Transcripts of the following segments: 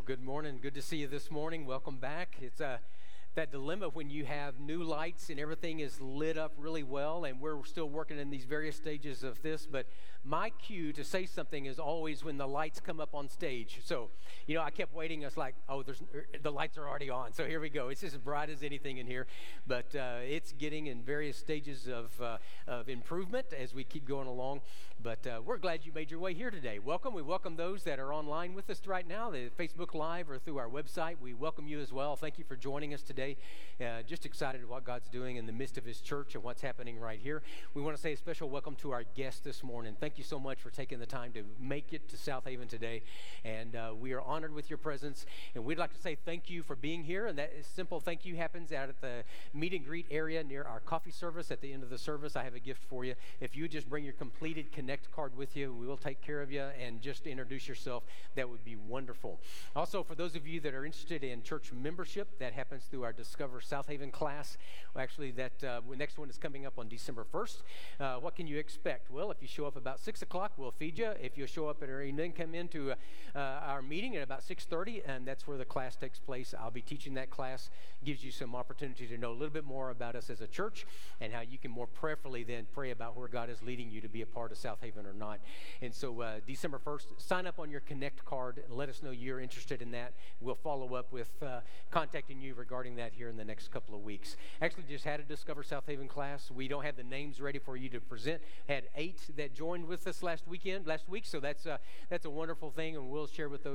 Good morning. Good to see you this morning. Welcome back. It's that dilemma when you have new lights and everything is lit up really well, and we're still working in these various stages of this, but my cue to say something is always when the lights come up on stage. So, I kept waiting. It's like, the lights are already on. So here we go. It's as bright as anything in here, but it's getting in various stages of improvement as we keep going along. But we're glad you made your way here today. Welcome. We welcome those that are online with us right now, the Facebook Live or through our website. We welcome you as well. Thank you for joining us today. Just excited what God's doing in the midst of His church and what's happening right here. We want to say a special welcome to our guest this morning. Thank you so much for taking the time to make it to South Haven today. And we are honored with your presence. And we'd like to say thank you for being here. And that simple thank you happens out at the meet and greet area near our coffee service at the end of the service. I have a gift for you. If you just bring your completed Connect card with you, we will take care of you and just introduce yourself. That would be wonderful. Also, for those of you that are interested in church membership, that happens through our Discover South Haven class. Well, actually, that next one is coming up on December 1st. What can you expect? Well, if you show up about 6 o'clock, we'll feed you. If you show up at our evening, come into our meeting at about 6:30, and that's where the class takes place. I'll be teaching that class. Gives you some opportunity to know a little bit more about us as a church and how you can more prayerfully then pray about where God is leading you to be a part of South Haven or not. And so December 1st, sign up on your Connect card and let us know you're interested in that. We'll follow up with contacting you regarding that here in the next couple of weeks. Actually, just had a Discover South Haven class. We don't have the names ready for you to present. Had 8 that joined with us last week, so that's a wonderful thing, and we'll share with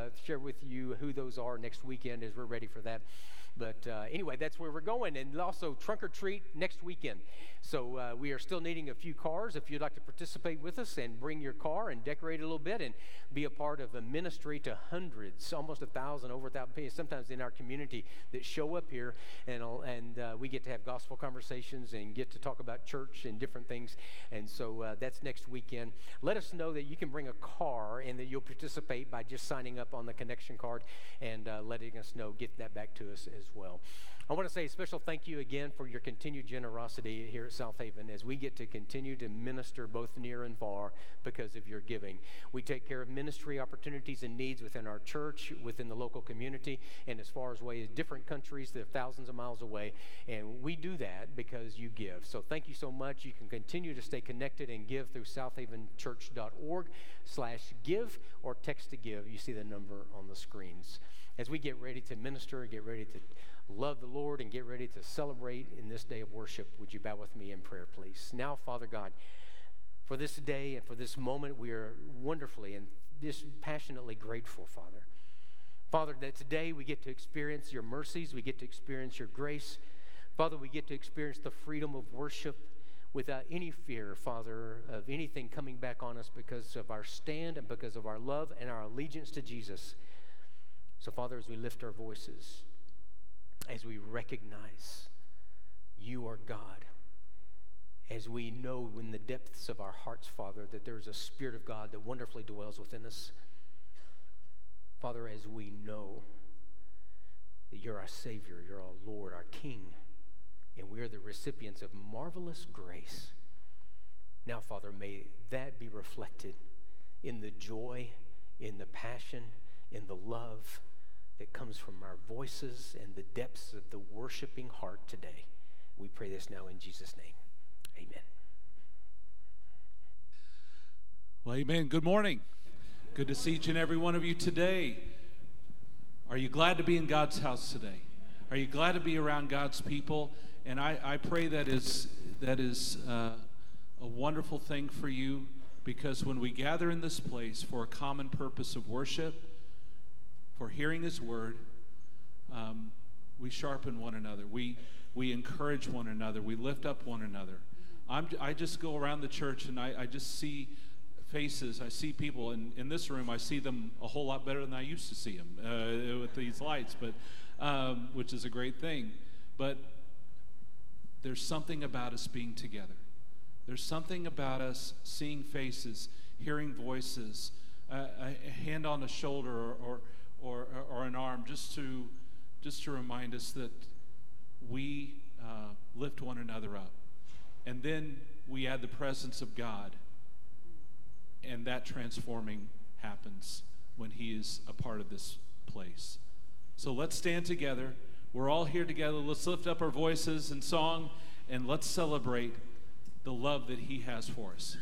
you who those are next weekend as we're ready for that. But anyway, that's where we're going. And also trunk or treat next weekend. So we are still needing a few cars. If you'd like to participate with us and bring your car and decorate a little bit and be a part of a ministry to hundreds, almost 1,000, over 1,000 sometimes in our community that show up here, and we get to have gospel conversations and get to talk about church and different things. And so that's next weekend. Let us know that you can bring a car and that you'll participate by just signing up on the connection card and letting us know, getting that back to us as well. I want to say a special thank you again for your continued generosity here at South Haven as we get to continue to minister both near and far because of your giving. We take care of ministry opportunities and needs within our church, within the local community, and as far as away as different countries that are thousands of miles away. And we do that because you give. So thank you so much. You can continue to stay connected and give through southavenchurch.org/give or text to give. You see the number on the screens. As we get ready to minister, get ready to love the Lord, and get ready to celebrate in this day of worship, would you bow with me in prayer, please? Now, Father God, for this day and for this moment, we are wonderfully and just passionately grateful, Father. Father, that today we get to experience your mercies, we get to experience your grace. Father, we get to experience the freedom of worship without any fear, Father, of anything coming back on us because of our stand and because of our love and our allegiance to Jesus. So, Father, as we lift our voices, as we recognize you are God, as we know in the depths of our hearts, Father, that there is a Spirit of God that wonderfully dwells within us. Father, as we know that you're our Savior, you're our Lord, our King, and we are the recipients of marvelous grace. Now, Father, may that be reflected in the joy, in the passion, in the love that comes from our voices and the depths of the worshiping heart today. We pray this now in Jesus' name. Amen. Well, amen. Good morning. Good to see each and every one of you today. Are you glad to be in God's house today? Are you glad to be around God's people? And I pray that is a wonderful thing for you, because when we gather in this place for a common purpose of worship, for hearing His word, we sharpen one another. We encourage one another. We lift up one another. I just go around the church and I just see faces. I see people in this room. I see them a whole lot better than I used to see them with these lights, but which is a great thing. But there's something about us being together. There's something about us seeing faces, hearing voices, a hand on the shoulder or an arm, just to remind us that we lift one another up. And then we add the presence of God, and that transforming happens when He is a part of this place. So let's stand together. We're all here together. Let's lift up our voices in song, and let's celebrate the love that he has for us.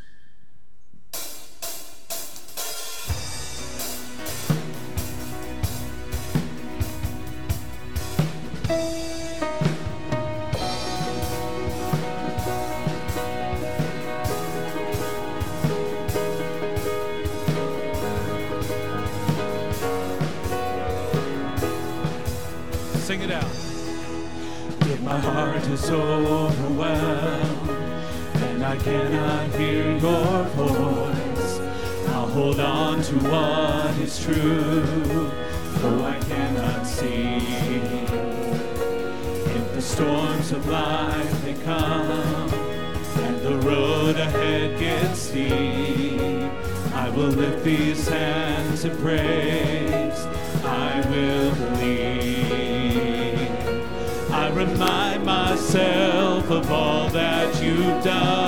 Sing it out. If my heart is overwhelmed and I cannot hear your voice, I'll hold on to what is true, though I cannot see. If the storms of life they come and the road ahead gets steep, I will lift these hands in praise. I will believe. I remind myself of all that you've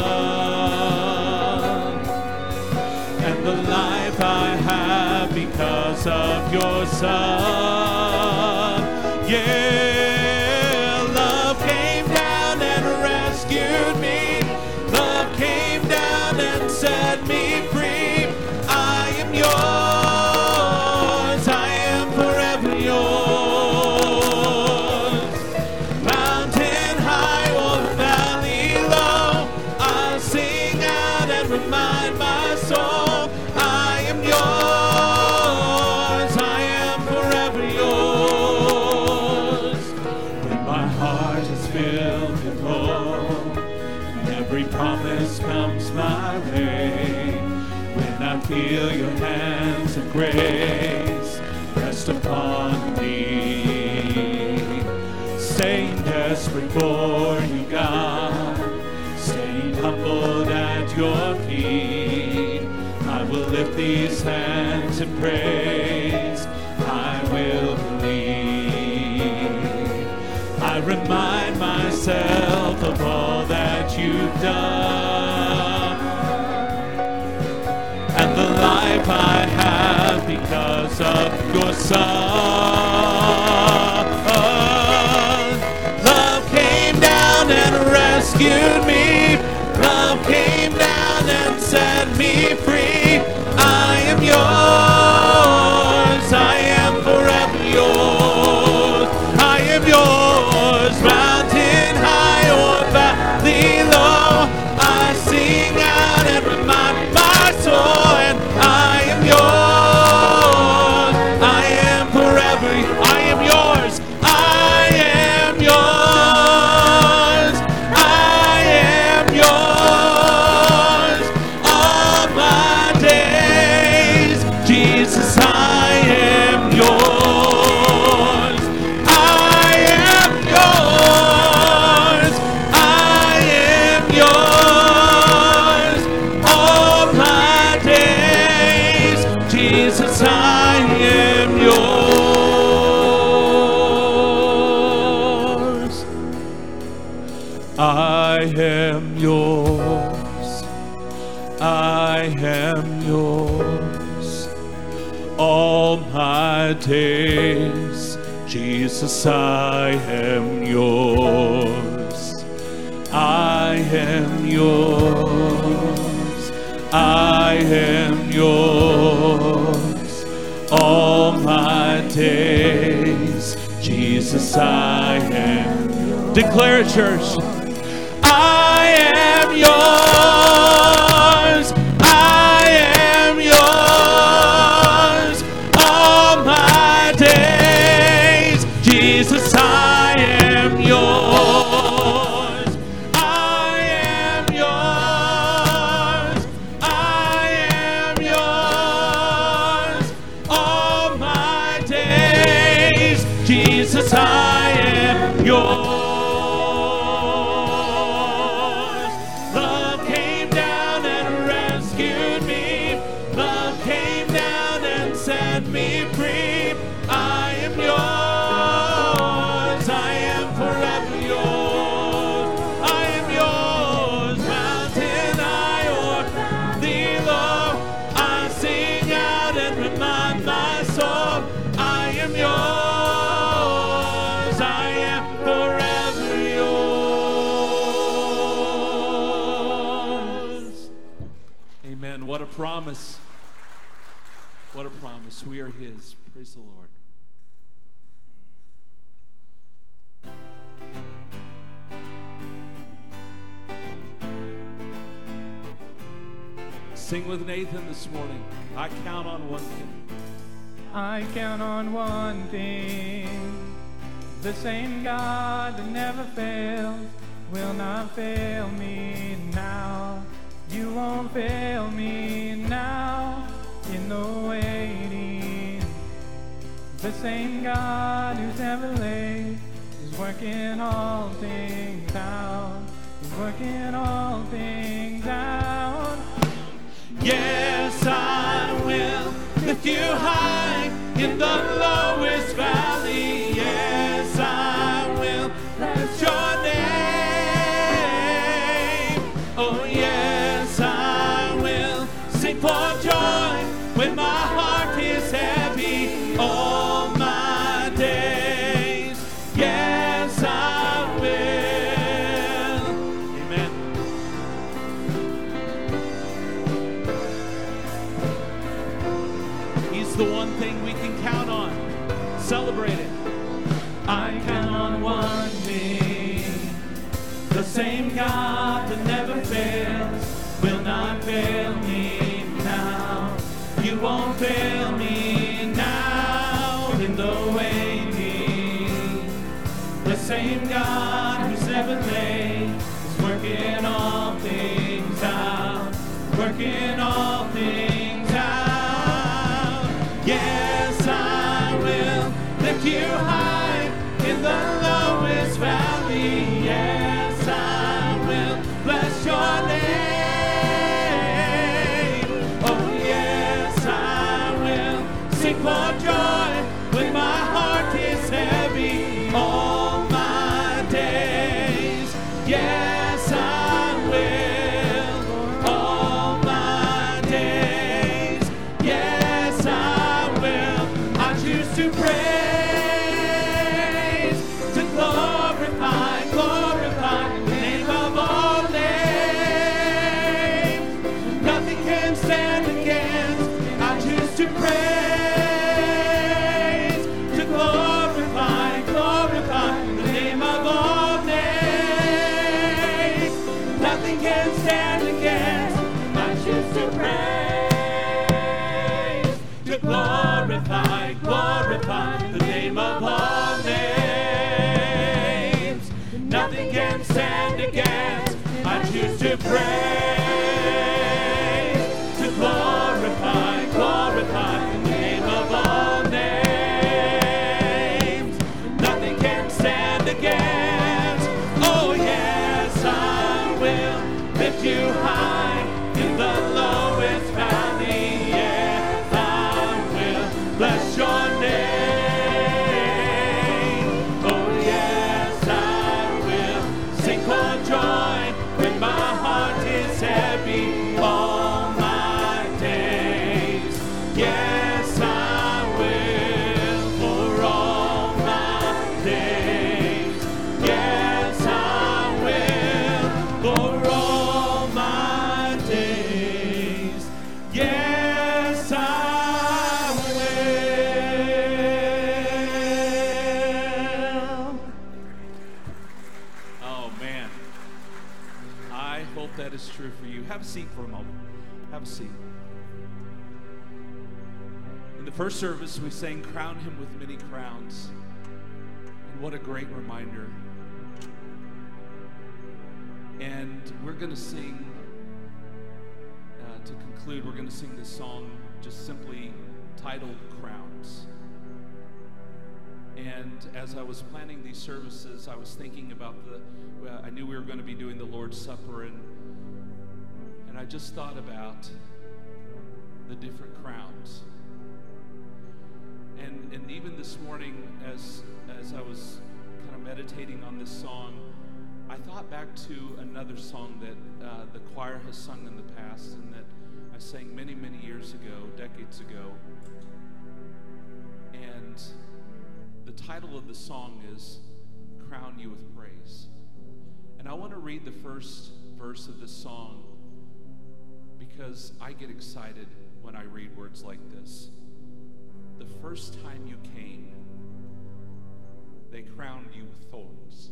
done and the life I have because of your Son. Yeah, love came down and rescued me. Love came down and set me free. I am yours. I am forever yours. Remind my soul, I am yours, I am forever yours. When my heart is filled with hope, and every promise comes my way, when I feel your hands of grace rest upon me, staying desperate for you, God, staying humbled at your feet, I will lift these hands in praise. I will believe. I remind myself of all that you've done and the life I have because of your Son. Love came down and rescued me. Love came down and set me free. I am yours. I am forever yours. I am yours. Mountain high or valley low, I sing out and remind my soul, and I am yours. I am forever. I am yours. I am yours. I am yours. All my days, Jesus, I am yours. I am yours. I am yours. All my days, Jesus, I am yours. I am yours. I am yours. All my days, Jesus, I am yours. I am yours. I am yours. All my days, Jesus, I am yours. Declare it, church. I am yours. I am yours. All my days, Jesus, I am yours. I am yours. I am yours. All my days, Jesus, I am yours. Love came down and rescued me. Love came down and set me free. I am yours. I am forever yours. I am yours. Mountain high or valley low, I sing out and remind my soul, I am promise. What a promise. We are His. Praise the Lord. Sing with Nathan this morning. I count on one thing. I count on one thing. The same God that never fails will not fail me now. You won't fail me now in the waiting. The same God who's never late is working all things out. He's working all things out. Yes, I will lift you high in the lowest valley. Yes, I will bless your name. Oh, yes, I will sing for joy when my heart is heavy all my days. Yes, I will. Amen. He's the one thing we can count on. Celebrate it. I count on one thing. The same God that never fails will not fail me now. You won't fail me now in the waiting. The same God who's never late is working all things out. Working all things out. Yes, I will lift you high in the lowest valley. Yes, I will bless your name. Oh, yes, I will sing for joy when my heart is heavy all my days. Yes, I will all my days. Yes, I will. I choose to praise, to glorify, glorify the name of all names. Nothing can stand against. I choose to praise, to glorify, glorify the name of all names. Nothing can stand against. I choose to praise, to glorify, glorify the name of all names. Nothing can stand against. I choose to praise, to glorify, glorify the name of all names. Nothing can stand against. Oh yes, I will lift you high in the lowest valley. Yes, I will bless your name. Oh yes, I will sing for joy when my heart is heavy all my days. Yes, I will for all my days. Yes, I will for all my days. Yes, I will. Oh, man. I hope that is true for you. Have a seat for a moment. Have a seat. In the first service, we sang Crown Him with Many Crowns. And what a great reminder. And we're going to sing, to conclude, we're going to sing this song just simply titled Crowns. And as I was planning these services, I was thinking about I knew we were going to be doing the Lord's Supper, and I just thought about the different crowns. And even this morning, as I was kind of meditating on this song, I thought back to another song that the choir has sung in the past, and that I sang many, many years ago, decades ago. And the title of the song is Crown You with Praise. And I want to read the first verse of this song because I get excited when I read words like this. The first time you came, they crowned you with thorns.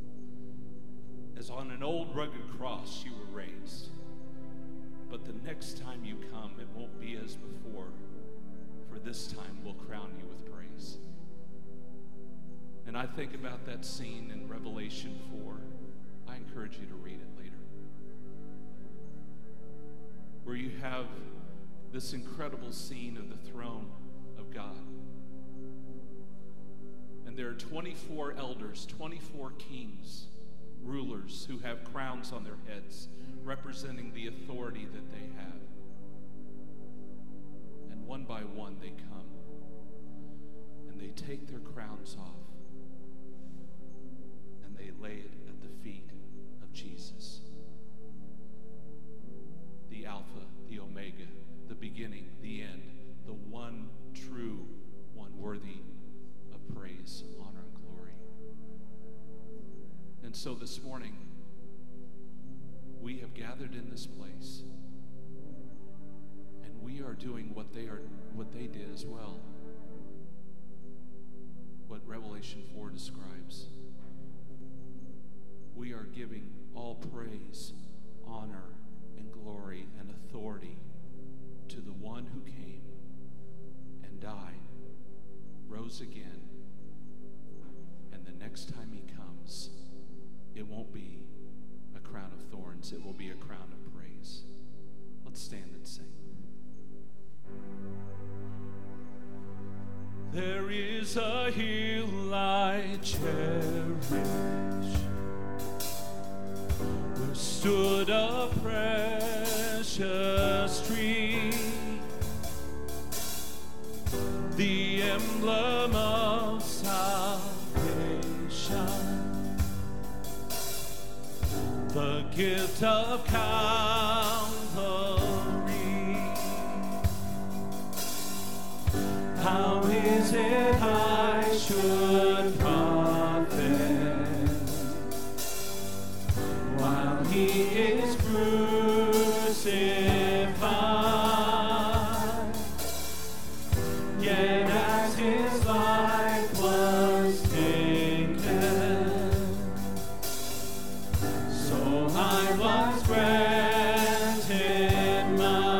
As on an old rugged cross you were raised. But the next time you come, it won't be as before, for this time we'll crown you with praise. And I think about that scene in Revelation 4. I encourage you to read it later. Where you have this incredible scene of the throne of God. And there are 24 elders, 24 kings, rulers who have crowns on their heads, representing the authority that they have. And one by one they come and they take their crowns off and they lay it at the feet of Jesus. The Alpha, the Omega, the beginning, the end, the one true, one worthy of praise, honor, and glory. And so this morning, we have gathered in this place, and we are doing what they did as well. What Revelation 4 describes. We are giving all praise, honor, and glory and authority to the one who came and died, rose again, and the next time he comes, it won't be a crown of thorns, it will be a crown of praise. Let's stand and sing. There is a hill I cherish, where stood a precious tree, the emblem of salvation, the gift of Calvary. How is it I should profess while he is crucified? Yet as his life was taken, so I was granted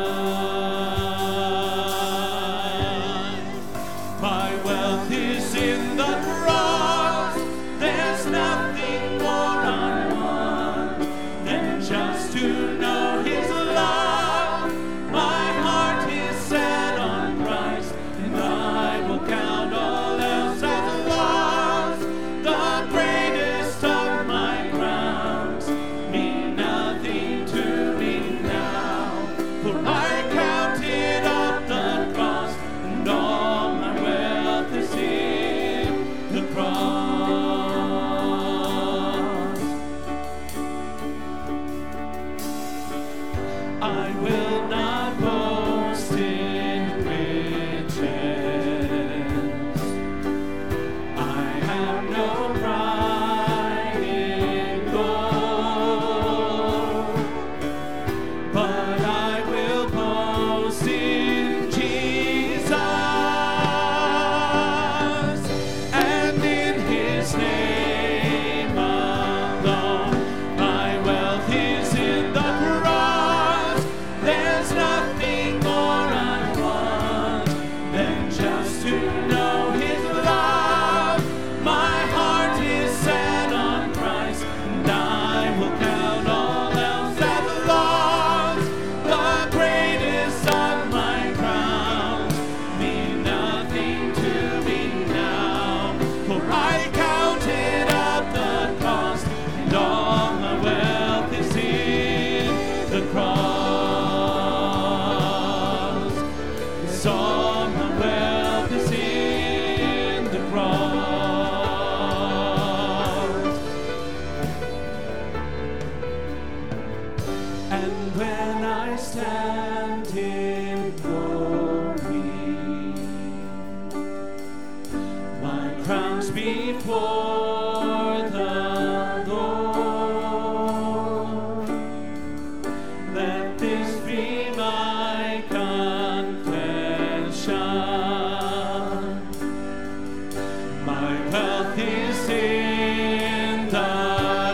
mine. My wealth is in the cross. There's nothing more I want than just to know his love. My heart is set on Christ, and I will count all else as lost. The greatest of my crowns mean nothing to me now, for I counted up the cross, and all my wealth is in the cross. I will not boast in riches. I have no pride in gold, but I will boast in Jesus and in his name alone. My wealth is in the cross. There's nothing more I want than just to know his love. My heart is set on Christ, and I will count all else as lost. The greatest of my crowns mean nothing to me now, for I counted up the cost, and all my wealth is in the cross. Yes, all my wealth is in the cross. And when I stand in glory, my crown's before the Lord. Let this be wealth is in the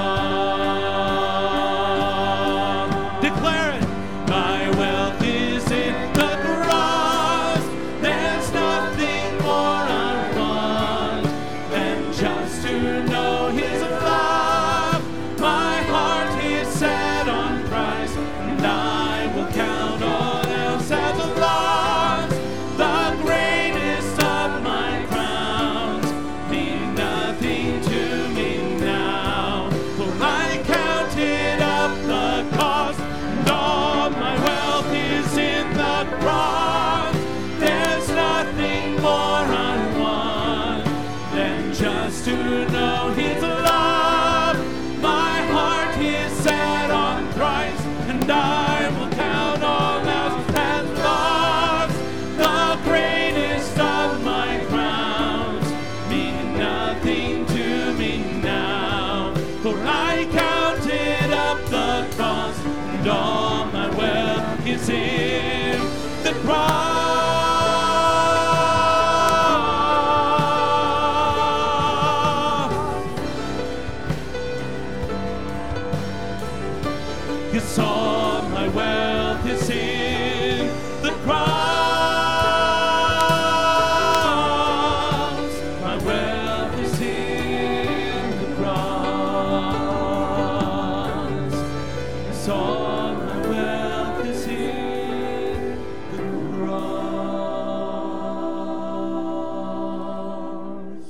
cross. Declare it. My wealth is in the cross. There's nothing more I want than just to know His love. My heart is set on Christ, and I will count all else as a loss. The greatest of my crowns mean nothing to me now, for I counted up the cost, and all my wealth is in the cross. There's nothing more I want than just to know His love. My heart is set on Christ, and I will count all else as lost. The greatest of my crowns mean nothing to me now, for I counted up the cross, and all my wealth is in the cross. Yes, all my wealth is in the cross. My wealth is in the cross. Yes, all my wealth is in the cross.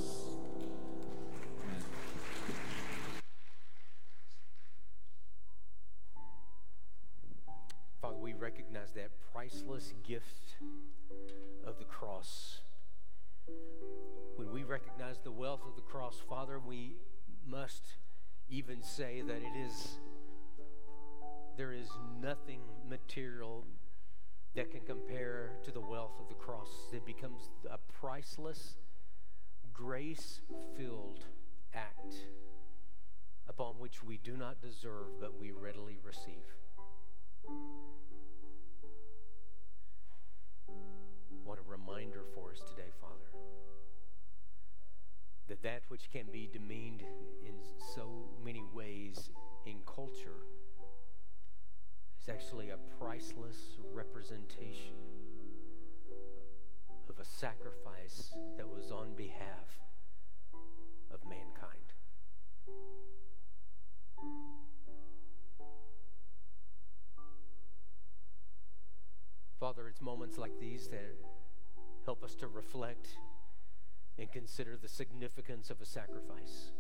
Father, we recognize that priceless gift of the cross. When we recognize the wealth of the cross, Father, we must even say that there is nothing material that can compare to the wealth of the cross. It becomes a priceless, grace-filled act upon which we do not deserve, but we readily receive. What a reminder for us today, Father, that which can be demeaned in so many ways in culture is actually a priceless representation of a sacrifice that was on behalf of mankind. Father, it's moments like these that help us to reflect and consider the significance of a sacrifice.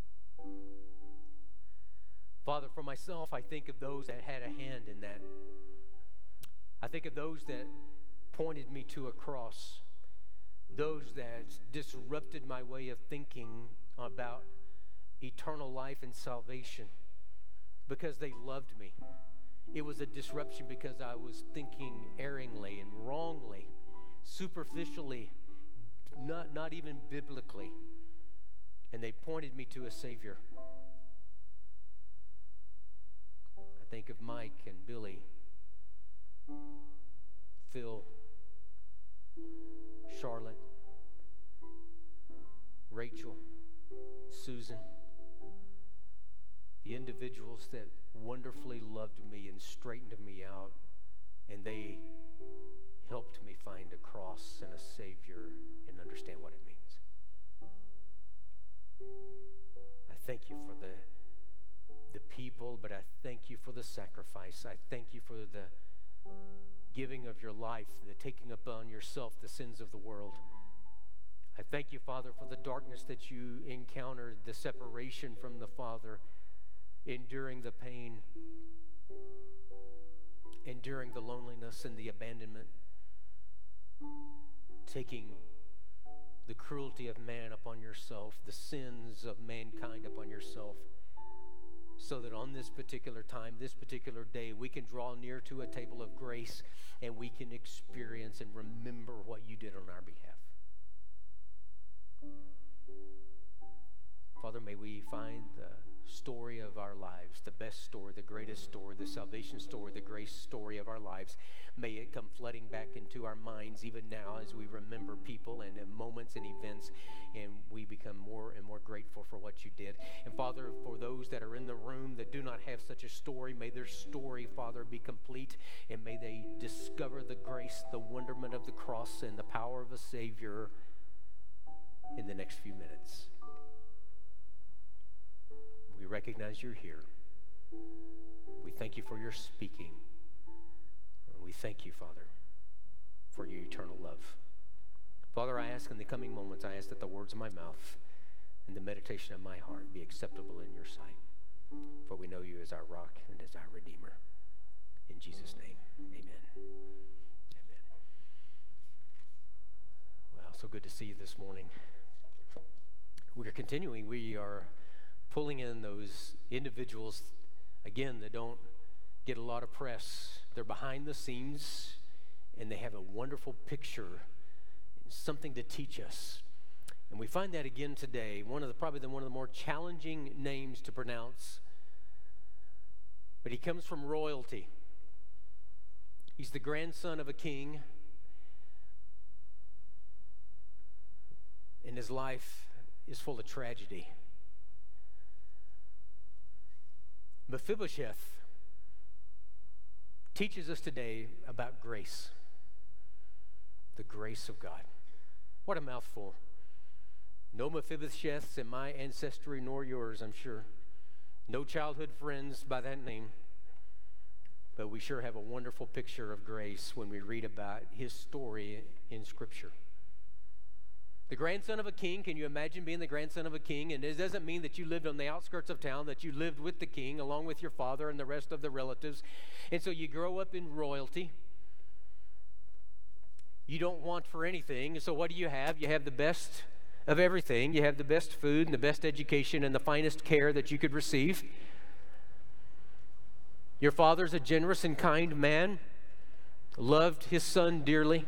Father, for myself, I think of those that had a hand in that. I think of those that pointed me to a cross, those that disrupted my way of thinking about eternal life and salvation because they loved me. It was a disruption because I was thinking erringly and wrongly, superficially, not even biblically. And they pointed me to a Savior. I think of Mike and Billy, Phil, Charlotte, Rachel, Susan, the individuals that wonderfully loved me and straightened me out, and they helped me find a cross and a Savior and understand what it means. I thank you for the people, but I thank you for the sacrifice. I thank you for the giving of your life, the taking upon yourself the sins of the world. I thank you, Father, for the darkness that you encountered, the separation from the Father, enduring the pain, enduring the loneliness and the abandonment, taking the cruelty of man upon yourself, the sins of mankind upon yourself, so that on this particular time, this particular day, we can draw near to a table of grace and we can experience and remember what you did on our behalf. Father, may we find the story of our lives, the best story, the greatest story, the salvation story, the grace story of our lives. May it come flooding back into our minds even now as we remember people and moments and events and we become more and more grateful for what you did. And Father, for those that are in the room that do not have such a story, may their story, Father, be complete, and may they discover the grace, the wonderment of the cross, and the power of a Savior in the next few minutes. We recognize you're here. We thank you for your speaking. And we thank you, Father, for your eternal love. Father, I ask in the coming moments, I ask that the words of my mouth and the meditation of my heart be acceptable in your sight. For we know you as our rock and as our Redeemer. In Jesus' name, amen. Amen. Well, so good to see you this morning. We are continuing. We are pulling in those individuals, again, that don't get a lot of press. They're behind the scenes, and they have a wonderful picture, something to teach us. And we find that again today. Probably one of the more challenging names to pronounce. But he comes from royalty. He's the grandson of a king. And his life is full of tragedy. Mephibosheth teaches us today about grace. The grace of God. What a mouthful. No Mephibosheths in my ancestry nor yours, I'm sure. No childhood friends by that name. But we sure have a wonderful picture of grace when we read about his story in Scripture. The grandson of a king, can you imagine being the grandson of a king? And it doesn't mean that you lived on the outskirts of town, that you lived with the king along with your father and the rest of the relatives. And so you grow up in royalty. You don't want for anything. So what do you have? You have the best of everything. You have the best food and the best education and the finest care that you could receive. Your father's a generous and kind man, loved his son dearly.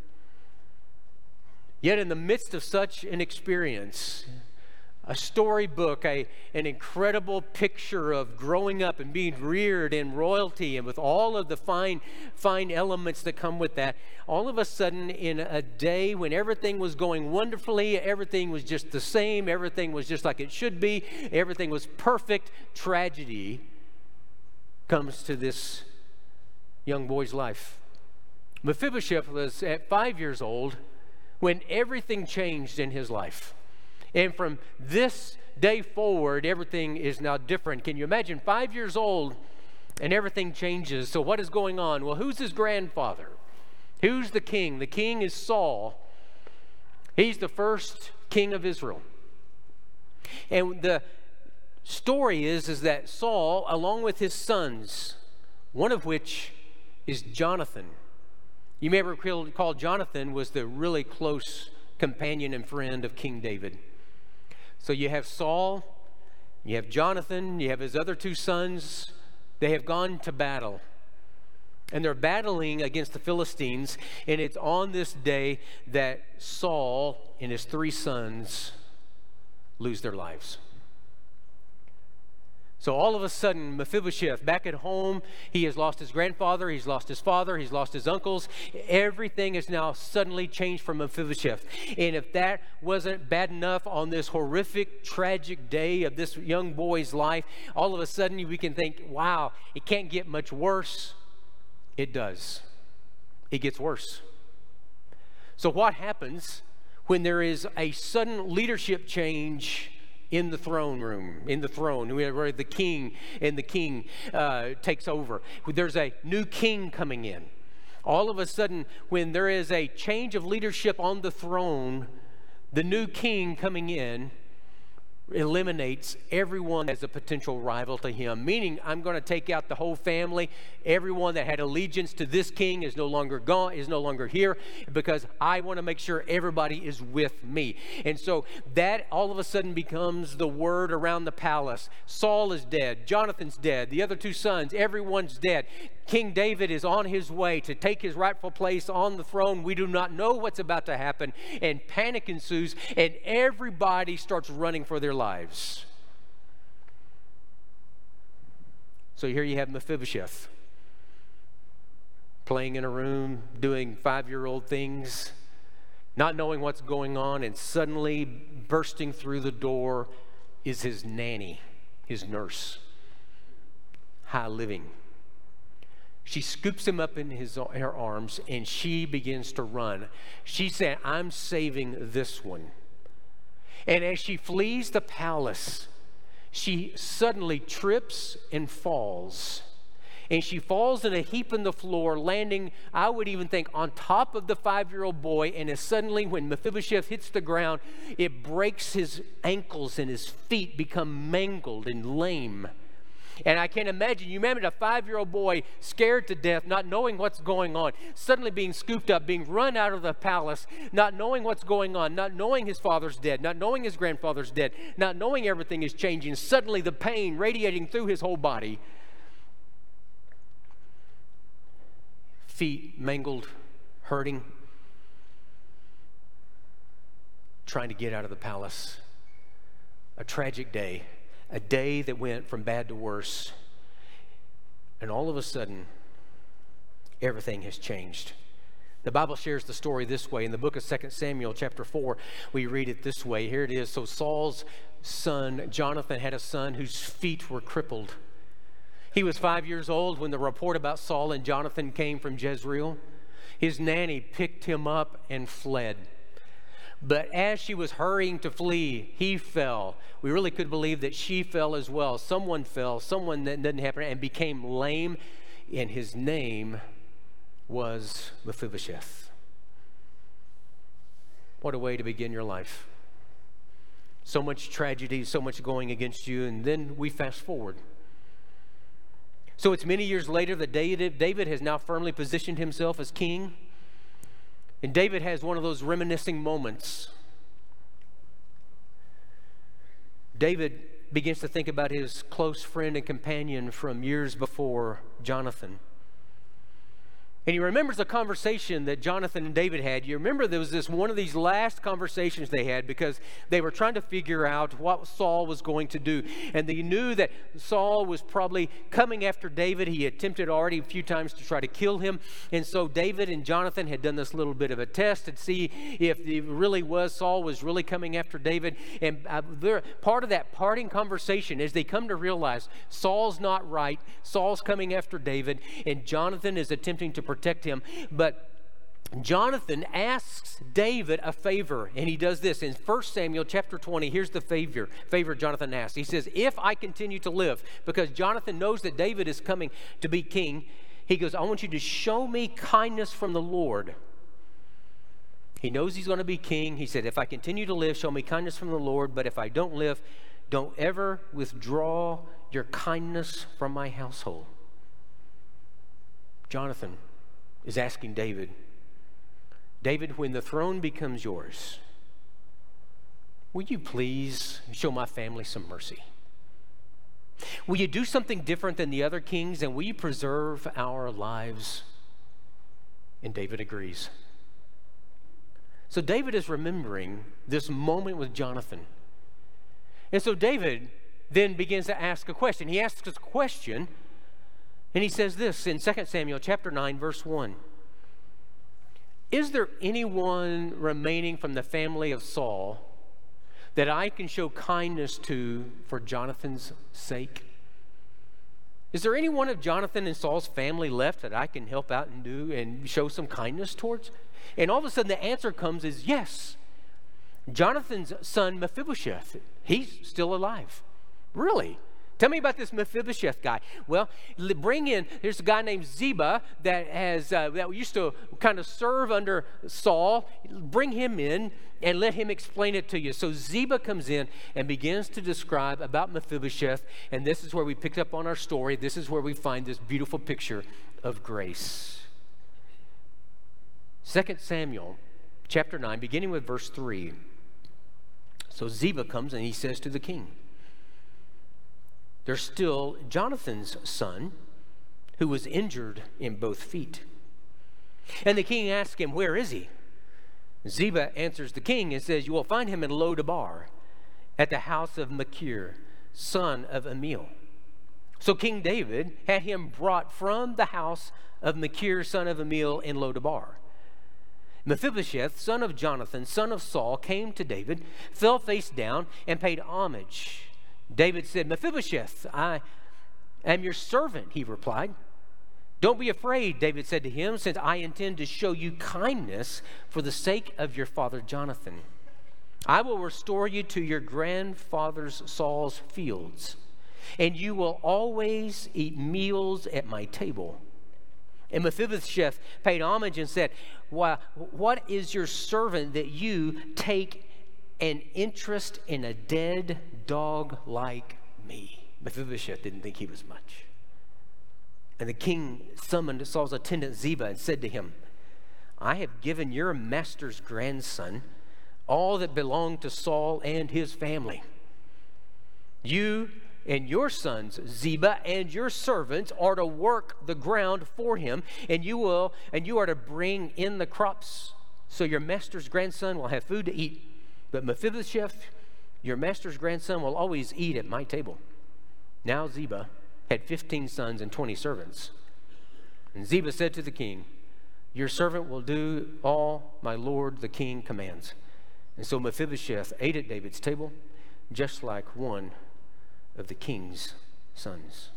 Yet in the midst of such an experience, a storybook, an incredible picture of growing up and being reared in royalty and with all of the fine elements that come with that, all of a sudden in a day when everything was going wonderfully, everything was just the same, everything was just like it should be, everything was perfect, tragedy comes to this young boy's life. Mephibosheth was at 5 years old when everything changed in his life. And from this day forward, everything is now different. Can you imagine 5 years old and everything changes? So what is going on? Well, who's his grandfather? Who's the king? The king is Saul. He's the first king of Israel. And the story is that Saul, along with his sons, one of which is Jonathan. You may recall Jonathan was the really close companion and friend of King David. So you have Saul, you have Jonathan, you have his other two sons. They have gone to battle. And they're battling against the Philistines. And it's on this day that Saul and his three sons lose their lives. So all of a sudden, Mephibosheth, back at home, he has lost his grandfather, he's lost his father, he's lost his uncles. Everything is now suddenly changed for Mephibosheth. And if that wasn't bad enough on this horrific, tragic day of this young boy's life, all of a sudden we can think, wow, it can't get much worse. It does. It gets worse. So what happens when there is a sudden leadership change in the throne room, where the king takes over? There's a new king coming in. All of a sudden, when there is a change of leadership on the throne, the new king coming in eliminates everyone as a potential rival to him, meaning I'm going to take out the whole family. Everyone that had allegiance to this king is no longer gone, is no longer here, because I want to make sure everybody is with me. And so that all of a sudden becomes the word around the palace. Saul is dead, Jonathan's dead, the other two sons, everyone's dead. King David is on his way to take his rightful place on the throne. We do not know what's about to happen, and panic ensues, and everybody starts running for their lives. So here you have Mephibosheth playing in a room, doing 5-year-old things, not knowing what's going on, and suddenly bursting through the door is his nanny, his nurse, high living. She scoops him up in her arms, and she begins to run. She said, I'm saving this one. And as she flees the palace, she suddenly trips and falls. And she falls in a heap on the floor, landing, I would even think, on top of the 5-year-old boy. And as suddenly, when Mephibosheth hits the ground, it breaks his ankles and his feet become mangled and lame. And I can't imagine, you imagine a 5-year-old boy scared to death, not knowing what's going on, suddenly being scooped up, being run out of the palace, not knowing what's going on, not knowing his father's dead, not knowing his grandfather's dead, not knowing everything is changing, suddenly the pain radiating through his whole body. Feet mangled, hurting, trying to get out of the palace. A tragic day. A day that went from bad to worse. And all of a sudden, everything has changed. The Bible shares the story this way. In the book of 2 Samuel chapter 4, we read it this way. Here it is. So Saul's son, Jonathan, had a son whose feet were crippled. He was 5 years old when the report about Saul and Jonathan came from Jezreel. His nanny picked him up and fled. But as she was hurrying to flee, he fell. We really could believe that she fell as well. Someone fell, someone that didn't happen, and became lame, and his name was Mephibosheth. What a way to begin your life. So much tragedy, so much going against you, and then we fast forward. So it's many years later that David has now firmly positioned himself as king. And David has one of those reminiscing moments. David begins to think about his close friend and companion from years before, Jonathan. And he remembers a conversation that Jonathan and David had. You remember there was one of these last conversations they had because they were trying to figure out what Saul was going to do. And they knew that Saul was probably coming after David. He attempted already a few times to try to kill him. And so David and Jonathan had done this little bit of a test to see if it really was Saul was really coming after David. And part of that parting conversation is they come to realize Saul's not right. Saul's coming after David. And Jonathan is attempting to protect him. But Jonathan asks David a favor, and he does this in 1 Samuel chapter 20. Here's the favor Jonathan asks. He says, if I continue to live, because Jonathan knows that David is coming to be king, he goes, I want you to show me kindness from the Lord. He knows he's going to be king. He said, if I continue to live, show me kindness from the Lord, but if I don't live, don't ever withdraw your kindness from my household. Jonathan is asking David, when the throne becomes yours, will you please show my family some mercy? Will you do something different than the other kings, and will you preserve our lives? And David agrees. So David is remembering this moment with Jonathan. And so David then begins to ask a question. He asks a question, and he says this in 2 Samuel chapter 9, verse 1. Is there anyone remaining from the family of Saul that I can show kindness to for Jonathan's sake? Is there anyone of Jonathan and Saul's family left that I can help out and do and show some kindness towards? And all of a sudden the answer comes is yes. Jonathan's son Mephibosheth, he's still alive. Really? Tell me about this Mephibosheth guy. Well, here's a guy named Ziba that used to kind of serve under Saul. Bring him in and let him explain it to you. So Ziba comes in and begins to describe about Mephibosheth, and this is where we picked up on our story. This is where we find this beautiful picture of grace. 2 Samuel chapter 9, beginning with verse 3. So Ziba comes and he says to the king, there's still Jonathan's son who was injured in both feet. And the king asked him, where is he? Ziba answers the king and says, you will find him in Lo-debar at the house of Machir, son of Amiel. So King David had him brought from the house of Machir, son of Amiel in Lo-debar. Mephibosheth, son of Jonathan, son of Saul, came to David, fell face down, and paid homage. David said, Mephibosheth, I am your servant, he replied. Don't be afraid, David said to him, since I intend to show you kindness for the sake of your father Jonathan. I will restore you to your grandfather's Saul's fields, and you will always eat meals at my table. And Mephibosheth paid homage and said, what is your servant that you take an interest in a dead dog like me? Mephibosheth didn't think he was much. And the king summoned Saul's attendant Ziba and said to him, I have given your master's grandson all that belonged to Saul and his family. You and your sons, Ziba, and your servants are to work the ground for him, and you are to bring in the crops, so your master's grandson will have food to eat. But Mephibosheth, your master's grandson, will always eat at my table. Now Ziba had 15 sons and 20 servants. And Ziba said to the king, your servant will do all my lord the king commands. And so Mephibosheth ate at David's table, just like one of the king's sons.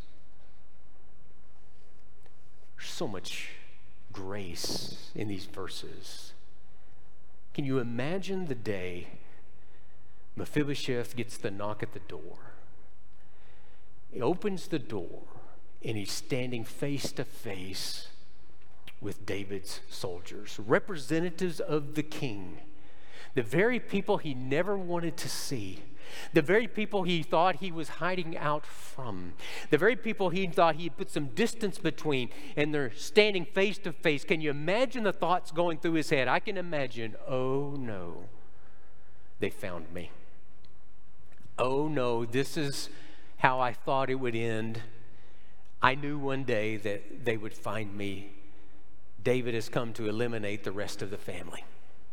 There's so much grace in these verses. Can you imagine the day Mephibosheth gets the knock at the door? He opens the door and he's standing face to face with David's soldiers, representatives of the king, the very people he never wanted to see, the very people he thought he was hiding out from, the very people he thought he'd put some distance between, and they're standing face to face. Can you imagine the thoughts going through his head? I can imagine, oh no, they found me. Oh no, this is how I thought it would end. I knew one day that they would find me. David has come to eliminate the rest of the family.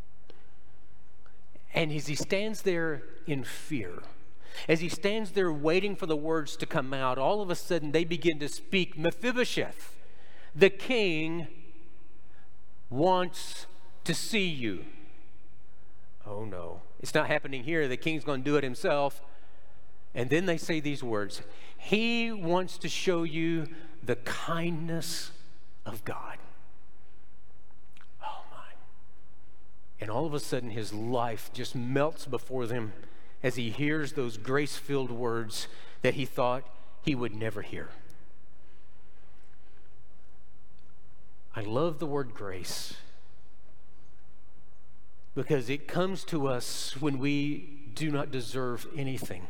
And as he stands there in fear, as he stands there waiting for the words to come out, all of a sudden they begin to speak, Mephibosheth, the king wants to see you. Oh no, it's not happening here. The king's going to do it himself. And then they say these words, he wants to show you the kindness of God. And all of a sudden, his life just melts before them as he hears those grace-filled words that he thought he would never hear. I love the word grace because it comes to us when we do not deserve anything.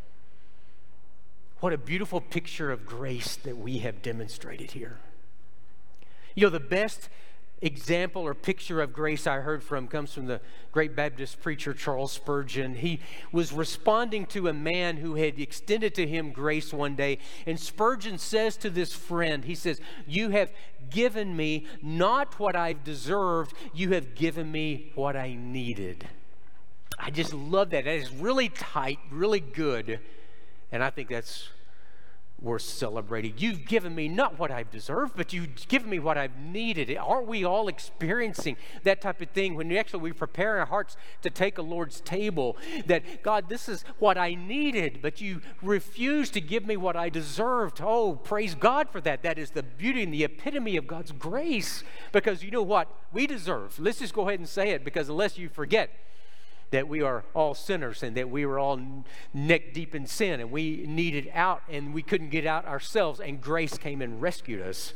What a beautiful picture of grace that we have demonstrated here. You know, the best example or picture of grace I heard from comes from the great Baptist preacher Charles Spurgeon. He was responding to a man who had extended to him grace one day, and Spurgeon says to this friend, he says, you have given me not what I've deserved, you have given me what I needed. I just love that. That is really tight, really good, and I think that's worth celebrating. You've given me not what I've deserved, but you've given me what I've needed. Aren't we all experiencing that type of thing when we prepare our hearts to take a Lord's table? That, God, this is what I needed, but you refused to give me what I deserved. Oh, praise God for that. That is the beauty and the epitome of God's grace. Because you know what? We deserve. Let's just go ahead and say it, because unless you forget that we are all sinners and that we were all neck deep in sin and we needed out and we couldn't get out ourselves, and grace came and rescued us.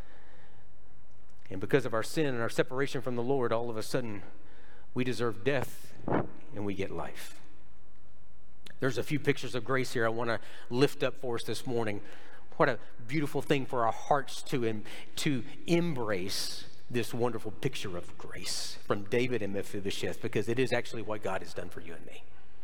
And because of our sin and our separation from the Lord, all of a sudden we deserve death and we get life. There's a few pictures of grace here I want to lift up for us this morning. What a beautiful thing for our hearts to embrace this wonderful picture of grace from David and Mephibosheth, because it is actually what God has done for you and me.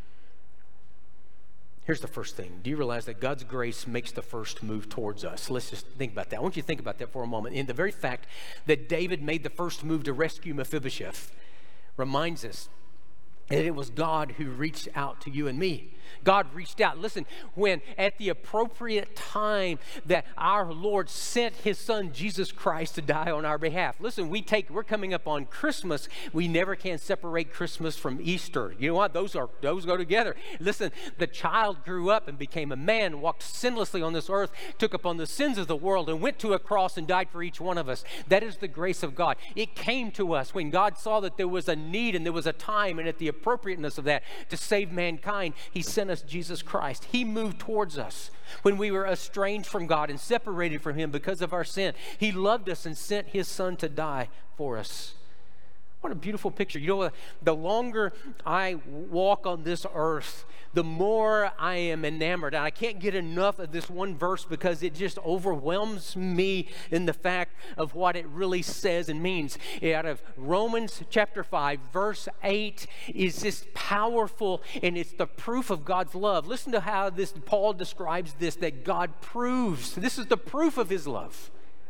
Here's the first thing. Do you realize that God's grace makes the first move towards us? Let's just think about that. I want you to think about that for a moment. In the very fact that David made the first move to rescue Mephibosheth reminds us And it was God who reached out to you and me. God reached out. Listen, when at the appropriate time that our Lord sent his son Jesus Christ to die on our behalf. Listen, we're coming up on Christmas. We never can separate Christmas from Easter. You know what? Those go together. Listen, the child grew up and became a man, walked sinlessly on this earth, took upon the sins of the world, and went to a cross and died for each one of us. That is the grace of God. It came to us when God saw that there was a need and there was a time, and at the appropriateness of that to save mankind, he sent us Jesus Christ. He moved towards us when we were estranged from God and separated from him because of our sin. He loved us and sent his son to die for us. What a beautiful picture. You know, the longer I walk on this earth, the more I am enamored. And I can't get enough of this one verse because it just overwhelms me in the fact of what it really says and means. Out of Romans chapter 5, verse 8 is just powerful, and it's the proof of God's love. Listen to how Paul describes this, that God proves. This is the proof of his love.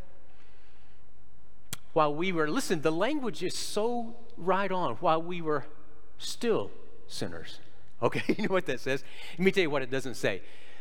Listen, the language is so right on. While we were still sinners. Okay, you know what that says? Let me tell you what it doesn't say.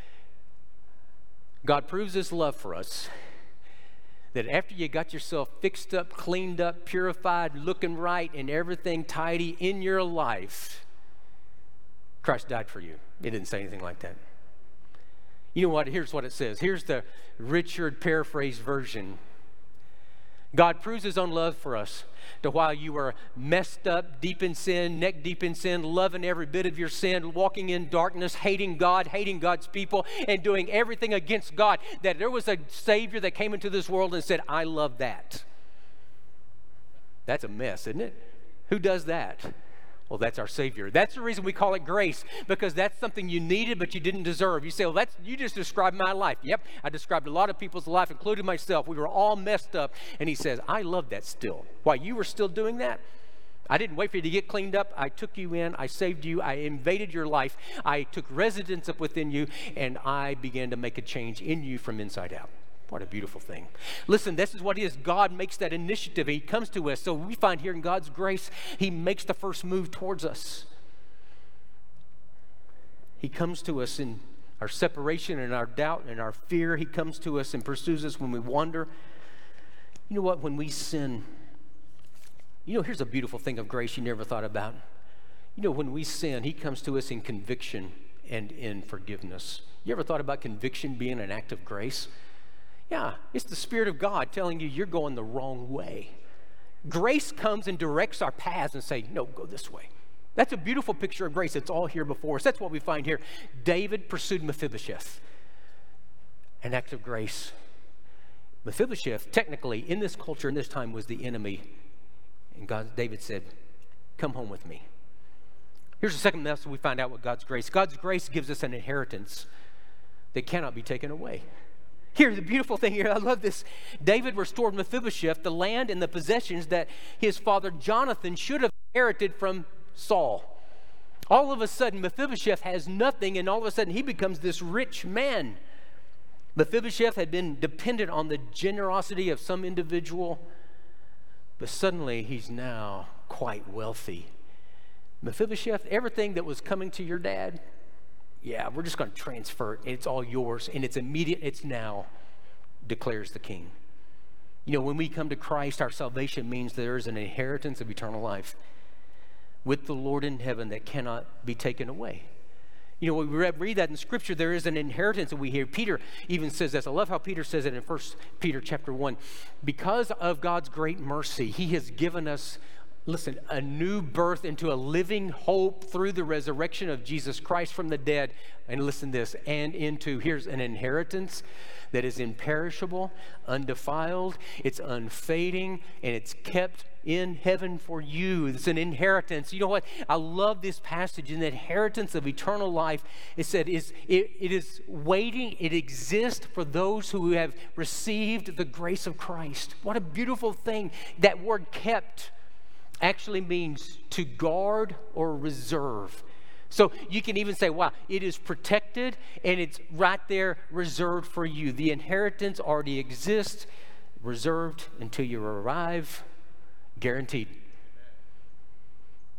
God proves his love for us, that after you got yourself fixed up, cleaned up, purified, looking right, and everything tidy in your life, Christ died for you. It didn't say anything like that. You know what? Here's what it says. Here's the Richard paraphrased version. God proves his own love for us, that while you were messed up, deep in sin, neck deep in sin, loving every bit of your sin, walking in darkness, hating God, hating God's people, and doing everything against God, that there was a Savior that came into this world and said, I love that. That's a mess, isn't it? Who does that? Well, that's our Savior. That's the reason we call it grace, because that's something you needed but you didn't deserve. You say, well, you just described my life. Yep, I described a lot of people's life, including myself. We were all messed up. And he says, I love that still. While you were still doing that, I didn't wait for you to get cleaned up. I took you in. I saved you. I invaded your life. I took residence up within you, and I began to make a change in you from inside out. What a beautiful thing. Listen, this is what it is. God makes that initiative. He comes to us. So we find here in God's grace, he makes the first move towards us. He comes to us in our separation and our doubt and our fear. He comes to us and pursues us when we wander. You know what? When we sin, here's a beautiful thing of grace you never thought about. When we sin, he comes to us in conviction and in forgiveness. You ever thought about conviction being an act of grace? Yeah, it's the Spirit of God telling you you're going the wrong way. Grace comes and directs our paths and say, no, go this way. That's a beautiful picture of grace. It's all here before us. That's what we find here. David pursued Mephibosheth. An act of grace. Mephibosheth, technically, in this culture, in this time, was the enemy. And David said, come home with me. Here's the second message we find out with God's grace. God's grace gives us an inheritance that cannot be taken away. Here's the beautiful thing here. I love this. David restored Mephibosheth the land and the possessions that his father Jonathan should have inherited from Saul. All of a sudden, Mephibosheth has nothing, and all of a sudden, he becomes this rich man. Mephibosheth had been dependent on the generosity of some individual, but suddenly he's now quite wealthy. Mephibosheth, everything that was coming to your dad, yeah, we're just going to transfer it. It's all yours, and it's immediate. It's now, declares the king. When we come to Christ, our salvation means there is an inheritance of eternal life with the Lord in heaven that cannot be taken away. We read that in Scripture. There is an inheritance that we hear. Peter even says this. I love how Peter says it in 1 Peter chapter 1. Because of God's great mercy, he has given us, listen, a new birth into a living hope through the resurrection of Jesus Christ from the dead. And listen to this, and into, here's an inheritance that is imperishable, undefiled, it's unfading, and it's kept in heaven for you. It's an inheritance. You know what? I love this passage. In the inheritance of eternal life, it said it is waiting. It exists for those who have received the grace of Christ. What a beautiful thing. That word kept actually means to guard or reserve. So you can even say, wow, it is protected and it's right there reserved for you. The inheritance already exists, reserved until you arrive, guaranteed.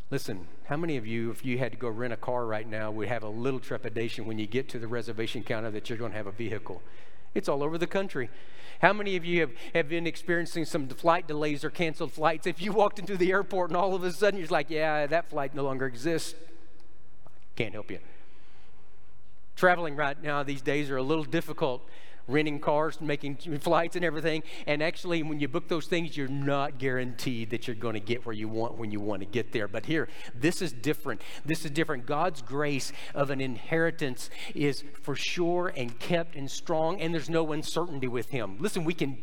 Listen, how many of you, if you had to go rent a car right now, would have a little trepidation when you get to the reservation counter that you're going to have a vehicle? It's all over the country. How many of you have been experiencing some flight delays or canceled flights? If you walked into the airport and all of a sudden you're like, yeah, that flight no longer exists, can't help you. Traveling right now these days are a little difficult. Renting cars, making flights and everything. And actually, when you book those things, you're not guaranteed that you're going to get where you want when you want to get there. But here, this is different. This is different. God's grace of an inheritance is for sure and kept and strong, and there's no uncertainty with Him. Listen, we can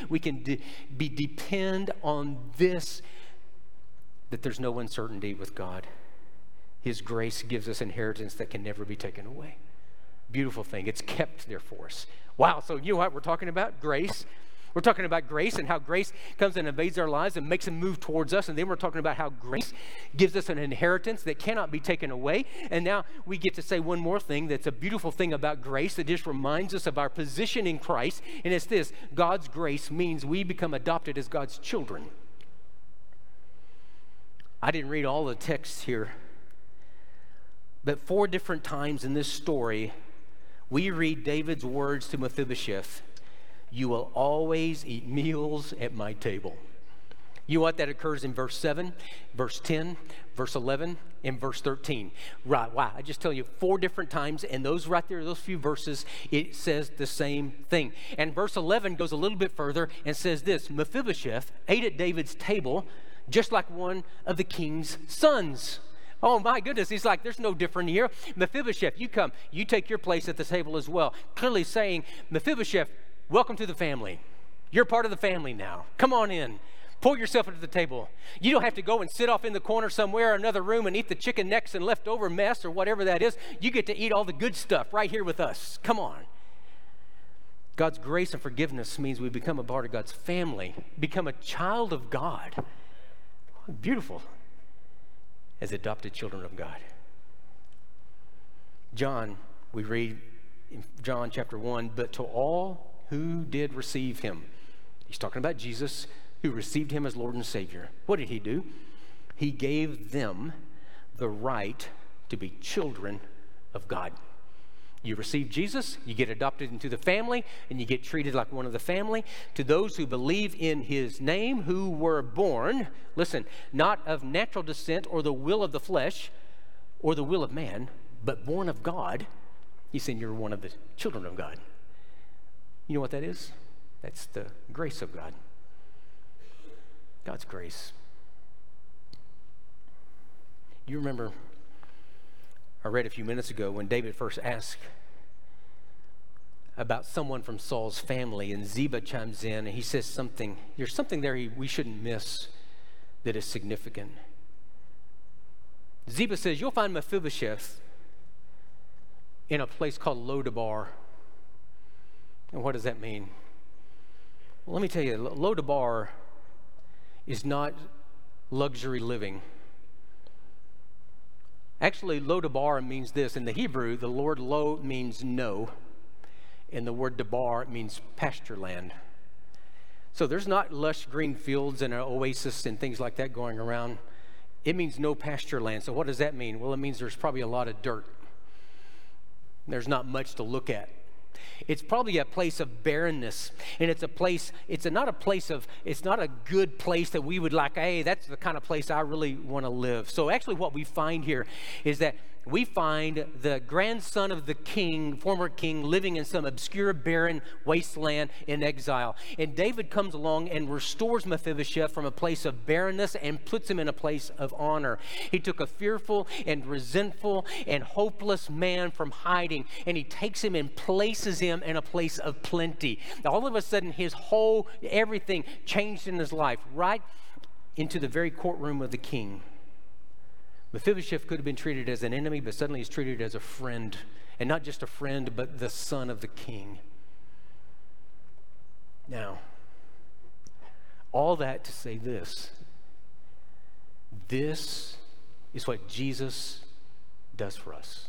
depend on this, that there's no uncertainty with God. His grace gives us inheritance that can never be taken away. Beautiful thing. It's kept there for us. Wow, so you know what we're talking about? Grace. We're talking about grace and how grace comes and invades our lives and makes them move towards us. And then we're talking about how grace gives us an inheritance that cannot be taken away. And now we get to say one more thing that's a beautiful thing about grace that just reminds us of our position in Christ. And it's this: God's grace means we become adopted as God's children. I didn't read all the texts here, but 4 different times in this story, we read David's words to Mephibosheth: you will always eat meals at my table. You know what? That occurs in verse 7, verse 10, verse 11, and verse 13. Right, wow, I just tell you 4 different times, and those right there, those few verses, it says the same thing. And verse 11 goes a little bit further and says this: Mephibosheth ate at David's table just like one of the king's sons. Oh my goodness, he's like, there's no different here. Mephibosheth, you come, you take your place at the table as well. Clearly saying, Mephibosheth, welcome to the family. You're part of the family now. Come on in. Pull yourself into the table. You don't have to go and sit off in the corner somewhere or another room and eat the chicken necks and leftover mess or whatever that is. You get to eat all the good stuff right here with us. Come on. God's grace and forgiveness means we become a part of God's family, become a child of God. Beautiful. As adopted children of God. John, we read in John chapter 1, but to all who did receive him. He's talking about Jesus, who received him as Lord and Savior. What did he do? He gave them the right to be children of God. You receive Jesus, you get adopted into the family, and you get treated like one of the family. To those who believe in his name, who were born, listen, not of natural descent or the will of the flesh or the will of man, but born of God, he's saying you're one of the children of God. You know what that is? That's the grace of God. God's grace. You remember, I read a few minutes ago when David first asked about someone from Saul's family, and Ziba chimes in and he says something. There's something there we shouldn't miss that is significant. Ziba says, you'll find Mephibosheth in a place called Lodabar. And what does that mean? Well, let me tell you, Lodabar is not luxury living. Actually, Lodabar means this. In the Hebrew, the word lo means no, and the word dabar means pasture land. So there's not lush green fields and an oasis and things like that going around. It means no pasture land. So what does that mean? Well, it means there's probably a lot of dirt. There's not much to look at. It's probably a place of barrenness, and it's not a good place that we would like, hey, that's the kind of place I really want to live. So actually what we find here is that we find the grandson of the king, former king, living in some obscure, barren wasteland in exile. And David comes along and restores Mephibosheth from a place of barrenness and puts him in a place of honor. He took a fearful and resentful and hopeless man from hiding, and he takes him and places him in a place of plenty. All of a sudden, everything changed in his life, right into the very courtroom of the king. Mephibosheth could have been treated as an enemy, but suddenly he's treated as a friend. And not just a friend, but the son of the king. Now, all that to say this. This is what Jesus does for us.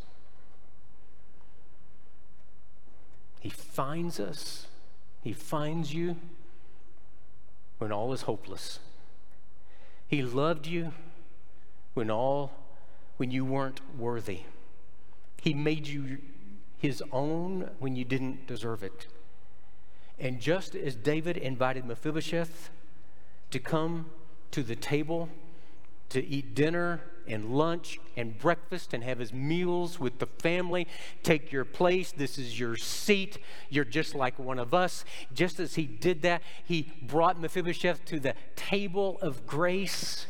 He finds us. He finds you when all is hopeless. He loved you when you weren't worthy. He made you his own when you didn't deserve it. And just as David invited Mephibosheth to come to the table to eat dinner and lunch and breakfast and have his meals with the family, take your place, this is your seat, you're just like one of us. Just as he did that, he brought Mephibosheth to the table of grace.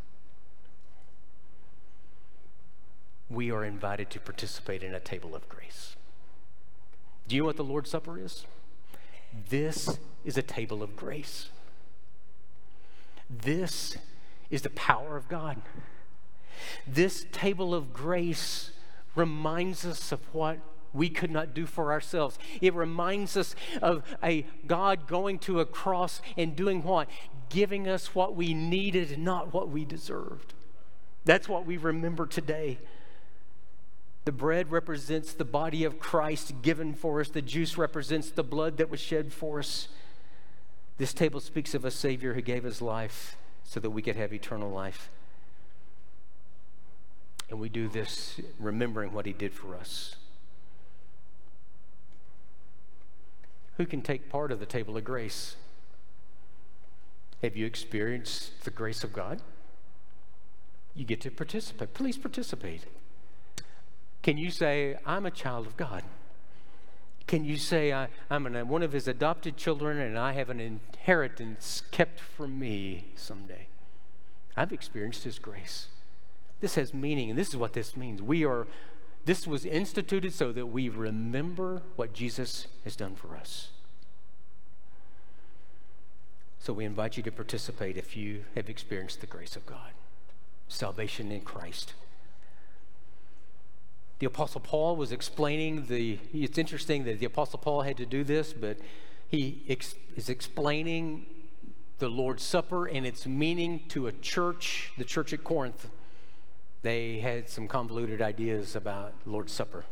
We are invited to participate in a table of grace. Do you know what the Lord's Supper is? This is a table of grace. This is the power of God. This table of grace reminds us of what we could not do for ourselves. It reminds us of a God going to a cross and doing what? Giving us what we needed, not what we deserved. That's what we remember today. The bread represents the body of Christ given for us. The juice represents the blood that was shed for us. This table speaks of a Savior who gave his life so that we could have eternal life. And we do this remembering what he did for us. Who can take part of the table of grace? Have you experienced the grace of God? You get to participate. Please participate. Can you say, I'm a child of God? Can you say, I'm one of his adopted children and I have an inheritance kept for me someday? I've experienced his grace. This has meaning, and this is what this means. This was instituted so that we remember what Jesus has done for us. So we invite you to participate if you have experienced the grace of God. Salvation in Christ. The Apostle Paul was explaining it's interesting that the Apostle Paul had to do this, but he is explaining the Lord's Supper and its meaning to a church, the church at Corinth. They had some convoluted ideas about the Lord's Supper.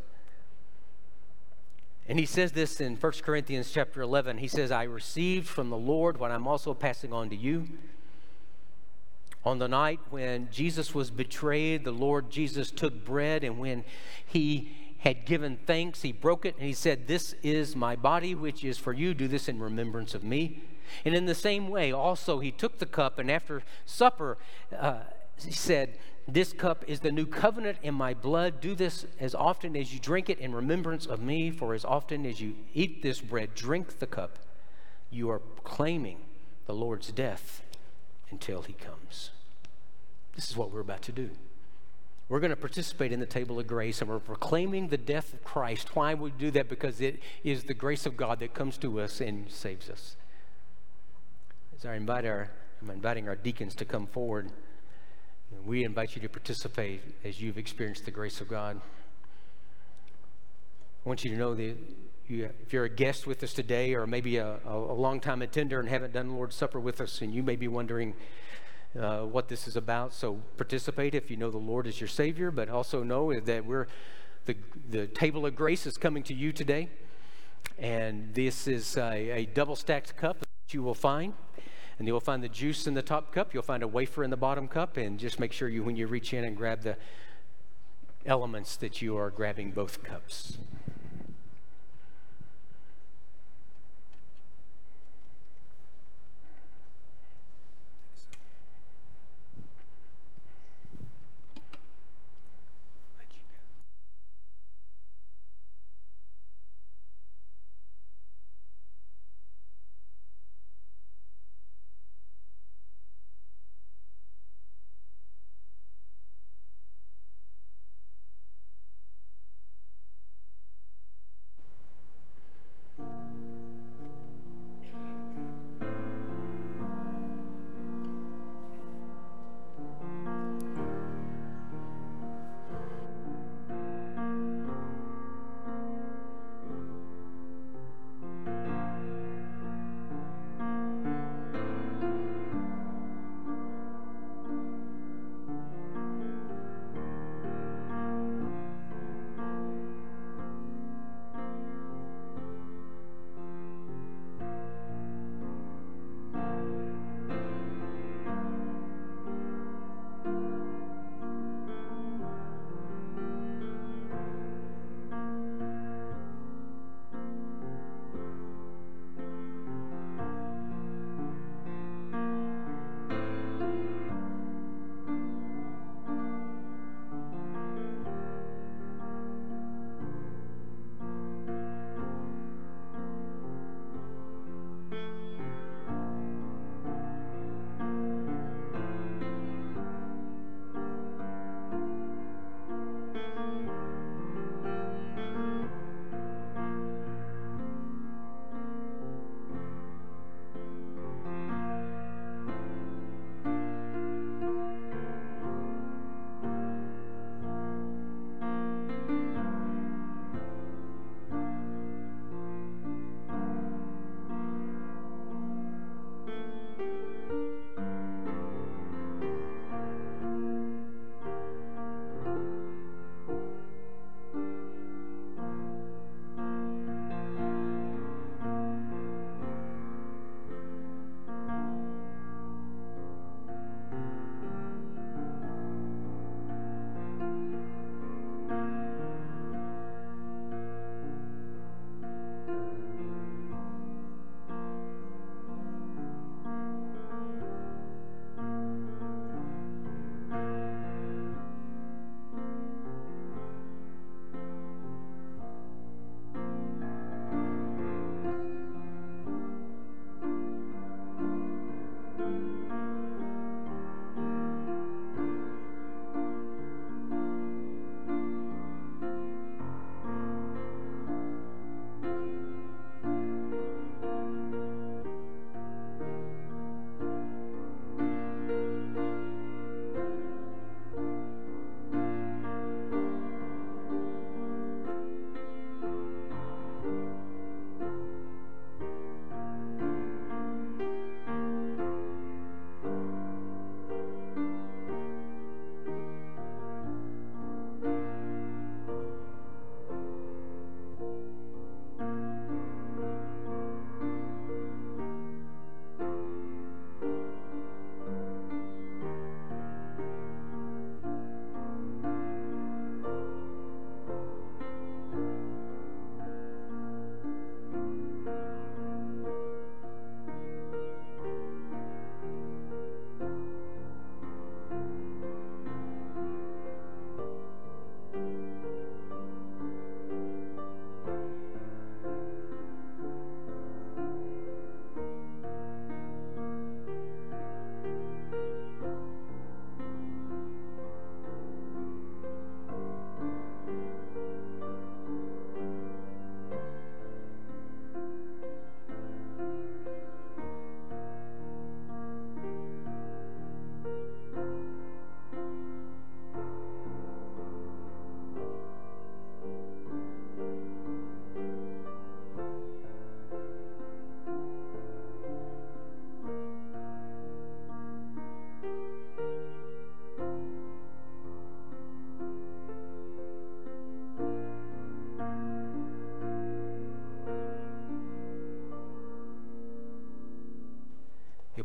And he says this in 1 Corinthians chapter 11. He says, I received from the Lord what I'm also passing on to you. On the night when Jesus was betrayed, the Lord Jesus took bread, and when he had given thanks, he broke it, and he said, this is my body, which is for you. Do this in remembrance of me. And in the same way, also, he took the cup, and after supper, he said, this cup is the new covenant in my blood. Do this as often as you drink it in remembrance of me. For as often as you eat this bread, drink the cup, you are proclaiming the Lord's death until he comes. This is what we're about to do. We're going to participate in the table of grace, and we're proclaiming the death of Christ. Why would we do that? Because it is the grace of God that comes to us and saves us. As I'm inviting our deacons to come forward, we invite you to participate as you've experienced the grace of God. I want you to know that if you're a guest with us today, or maybe a long-time attender and haven't done the Lord's Supper with us, and you may be wondering what this is about, so participate if you know the Lord is your Savior, but also know that the table of grace is coming to you today, and this is a double-stacked cup that you will find, and you'll find the juice in the top cup, you'll find a wafer in the bottom cup, and just make sure when you reach in and grab the elements that you are grabbing both cups.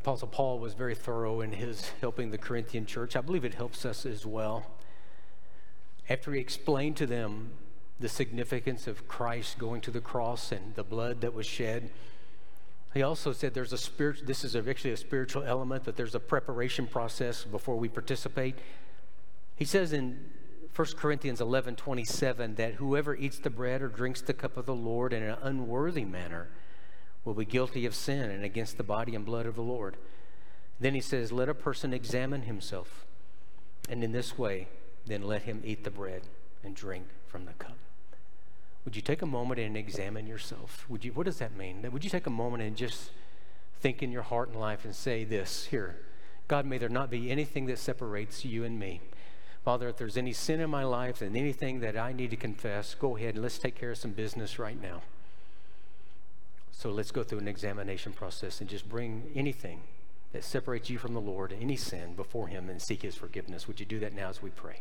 Apostle Paul was very thorough in his helping the Corinthian church. I believe it helps us as well. After he explained to them the significance of Christ going to the cross and the blood that was shed, he also said there's a spirit. This is actually a spiritual element, but there's a preparation process before we participate. He says in 1 Corinthians 11:27 that whoever eats the bread or drinks the cup of the Lord in an unworthy manner will be guilty of sin and against the body and blood of the Lord. Then he says, let a person examine himself, and in this way, then let him eat the bread and drink from the cup. Would you take a moment and examine yourself? What does that mean? Would you take a moment and just think in your heart and life and say this, here, God, may there not be anything that separates you and me. Father, if there's any sin in my life and anything that I need to confess, go ahead and let's take care of some business right now. So let's go through an examination process and just bring anything that separates you from the Lord, any sin, before him and seek his forgiveness. Would you do that now as we pray?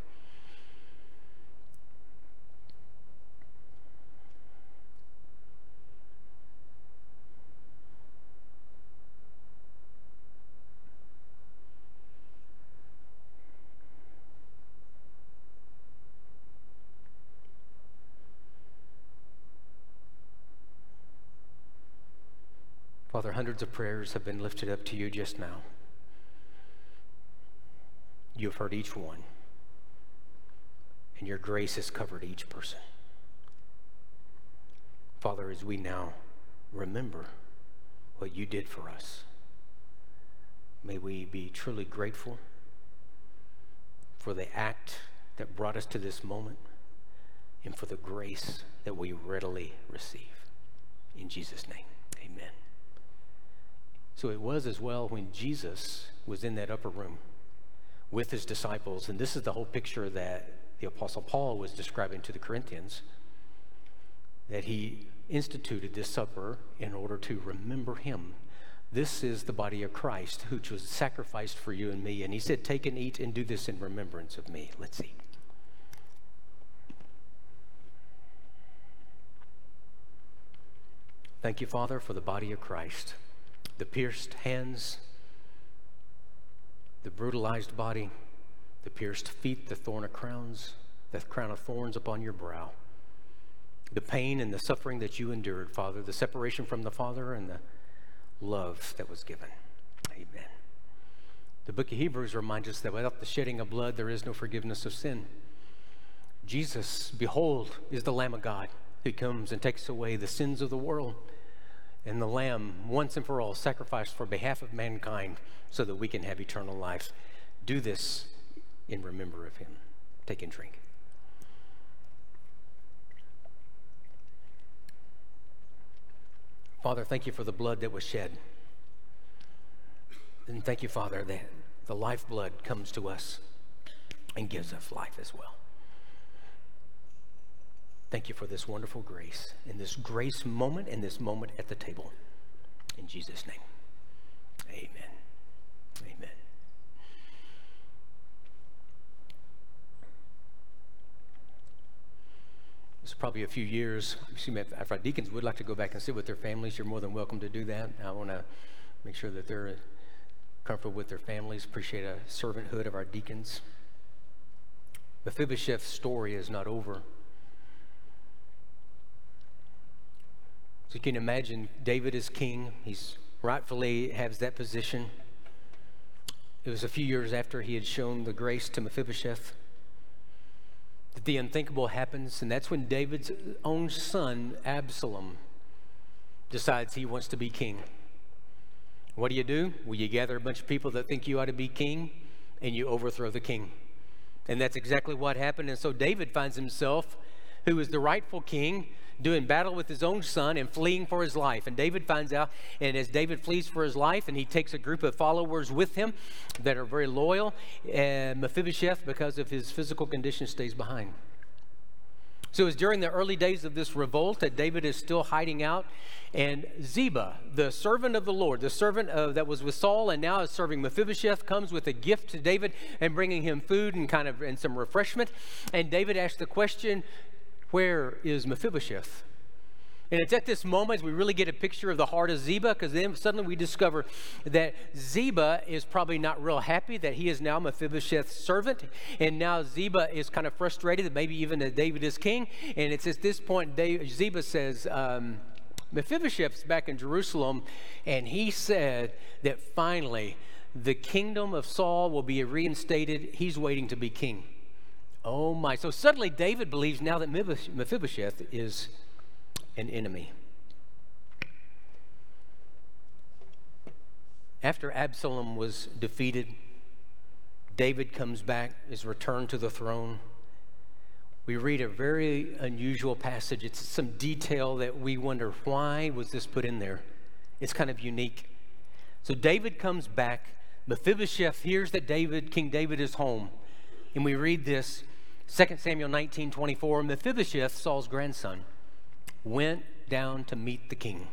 Father, hundreds of prayers have been lifted up to you just now. You have heard each one, and your grace has covered each person. Father, as we now remember what you did for us, may we be truly grateful for the act that brought us to this moment and for the grace that we readily receive. In Jesus' name, amen. So it was as well when Jesus was in that upper room with his disciples, and this is the whole picture that the Apostle Paul was describing to the Corinthians, that he instituted this supper in order to remember him. This is the body of Christ, which was sacrificed for you and me. And he said, take and eat and do this in remembrance of me. Let's eat. Thank you, Father, for the body of Christ. The pierced hands, the brutalized body, the pierced feet, the thorn of crowns, the crown of thorns upon your brow, the pain and the suffering that you endured, Father, the separation from the Father and the love that was given. Amen. The book of Hebrews reminds us that without the shedding of blood, there is no forgiveness of sin. Jesus, behold, is the Lamb of God who comes and takes away the sins of the world. And the Lamb, once and for all, sacrificed for behalf of mankind so that we can have eternal life. Do this in remember of him. Take and drink. Father, thank you for the blood that was shed. And thank you, Father, that the lifeblood comes to us and gives us life as well. Thank you for this wonderful grace and this grace moment and this moment at the table. In Jesus' name, amen. Amen. It's probably a few years. If our deacons would like to go back and sit with their families, you're more than welcome to do that. I want to make sure that they're comfortable with their families. Appreciate a servanthood of our deacons. Mephibosheth's story is not over. So you can imagine David is king. He's rightfully has that position. It was a few years after he had shown the grace to Mephibosheth that the unthinkable happens, and that's when David's own son, Absalom, decides he wants to be king. What do? Well, you gather a bunch of people that think you ought to be king, and you overthrow the king. And that's exactly what happened. And so David finds himself, who is the rightful king, doing battle with his own son and fleeing for his life. And David finds out, and as David flees for his life, and he takes a group of followers with him that are very loyal, and Mephibosheth, because of his physical condition, stays behind. So it's during the early days of this revolt that David is still hiding out, and Ziba, the servant of the Lord, the servant that was with Saul and now is serving Mephibosheth, comes with a gift to David and bringing him food and some refreshment. And David asks the question, where is Mephibosheth? And it's at this moment we really get a picture of the heart of Ziba, because then suddenly we discover that Ziba is probably not real happy that he is now Mephibosheth's servant. And now Ziba is kind of frustrated that maybe even that David is king. And it's at this point Ziba says, Mephibosheth's back in Jerusalem, and he said that finally the kingdom of Saul will be reinstated. He's waiting to be king. Oh my. So suddenly David believes now that Mephibosheth is an enemy. After Absalom was defeated, David comes back, is returned to the throne. We read a very unusual passage. It's some detail that we wonder, why was this put in there? It's kind of unique. So David comes back. Mephibosheth hears that King David is home. And we read this, 2 Samuel 19:24. Mephibosheth, Saul's grandson, went down to meet the king.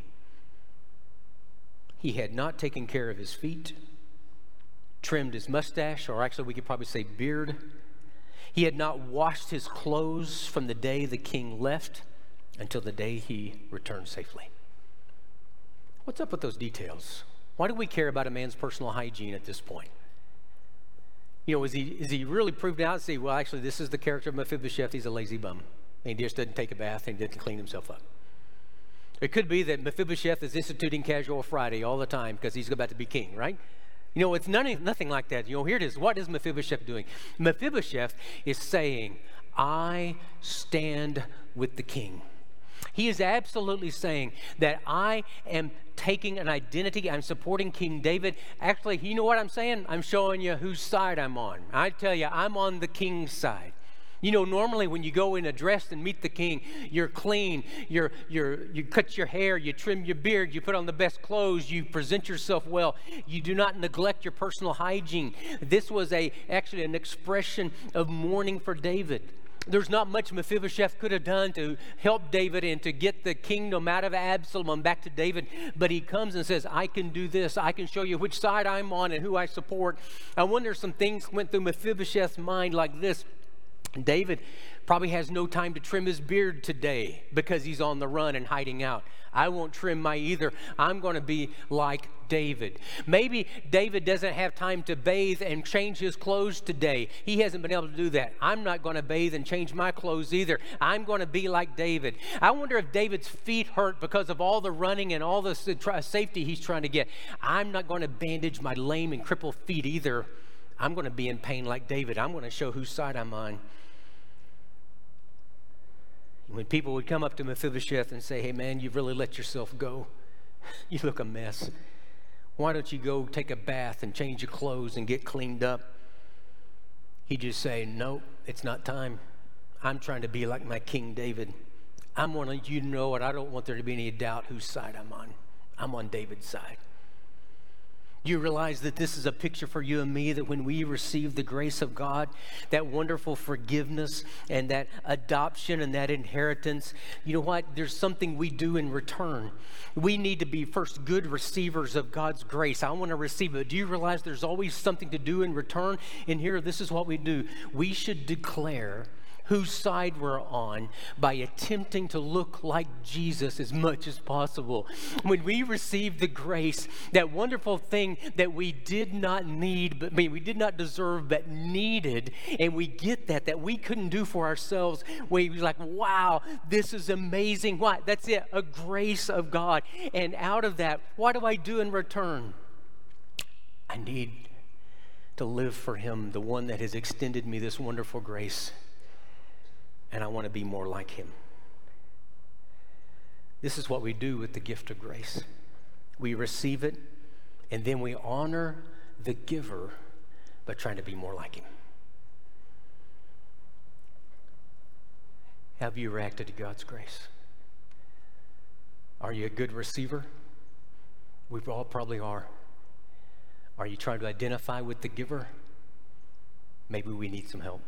He had not taken care of his feet, trimmed his mustache, or actually we could probably say beard. He had not washed his clothes from the day the king left until the day he returned safely. What's up with those details? Why do we care about a man's personal hygiene at this point? You know, is he really proved out and say, well, actually, this is the character of Mephibosheth. He's a lazy bum. And he just doesn't take a bath and he doesn't clean himself up. It could be that Mephibosheth is instituting Casual Friday all the time because he's about to be king, right? You know, it's nothing like that. You know, here it is. What is Mephibosheth doing? Mephibosheth is saying, I stand with the king. He is absolutely saying that I am taking an identity. I'm supporting King David. Actually, you know what I'm saying? I'm showing you whose side I'm on. I tell you, I'm on the king's side. You know, normally when you go in dressed and meet the king, you're clean, you cut your hair, you trim your beard, you put on the best clothes, you present yourself well. You do not neglect your personal hygiene. This was actually an expression of mourning for David. There's not much Mephibosheth could have done to help David and to get the kingdom out of Absalom back to David. But he comes and says, I can do this. I can show you which side I'm on and who I support. I wonder if some things went through Mephibosheth's mind like this. David probably has no time to trim his beard today because he's on the run and hiding out. I won't trim my either. I'm going to be like David. Maybe David doesn't have time to bathe and change his clothes today. He hasn't been able to do that. I'm not going to bathe and change my clothes either. I'm going to be like David. I wonder if David's feet hurt because of all the running and all the safety he's trying to get. I'm not going to bandage my lame and crippled feet either. I'm going to be in pain like David. I'm going to show whose side I'm on. When people would come up to Mephibosheth and say, hey man, you've really let yourself go. You look a mess. Why don't you go take a bath and change your clothes and get cleaned up? He'd just say, no, it's not time. I'm trying to be like my King David. I'm wanting you to know it. I don't want there to be any doubt whose side I'm on. I'm on David's side. You realize that this is a picture for you and me, that when we receive the grace of God, that wonderful forgiveness and that adoption and that inheritance, you know what? There's something we do in return. We need to be first good receivers of God's grace. I want to receive it. Do you realize there's always something to do in return? And here, this is what we do. We should declare whose side we're on by attempting to look like Jesus as much as possible. When we receive the grace, that wonderful thing that we did not need, we did not deserve, but needed, and we get that we couldn't do for ourselves, we're like, wow, this is amazing. What? That's it, a grace of God. And out of that, what do I do in return? I need to live for Him, the one that has extended me this wonderful grace. And I want to be more like Him. This is what we do with the gift of grace. We receive it, and then we honor the giver by trying to be more like Him. Have you reacted to God's grace? Are you a good receiver? We all probably are. Are you trying to identify with the giver? Maybe we need some help.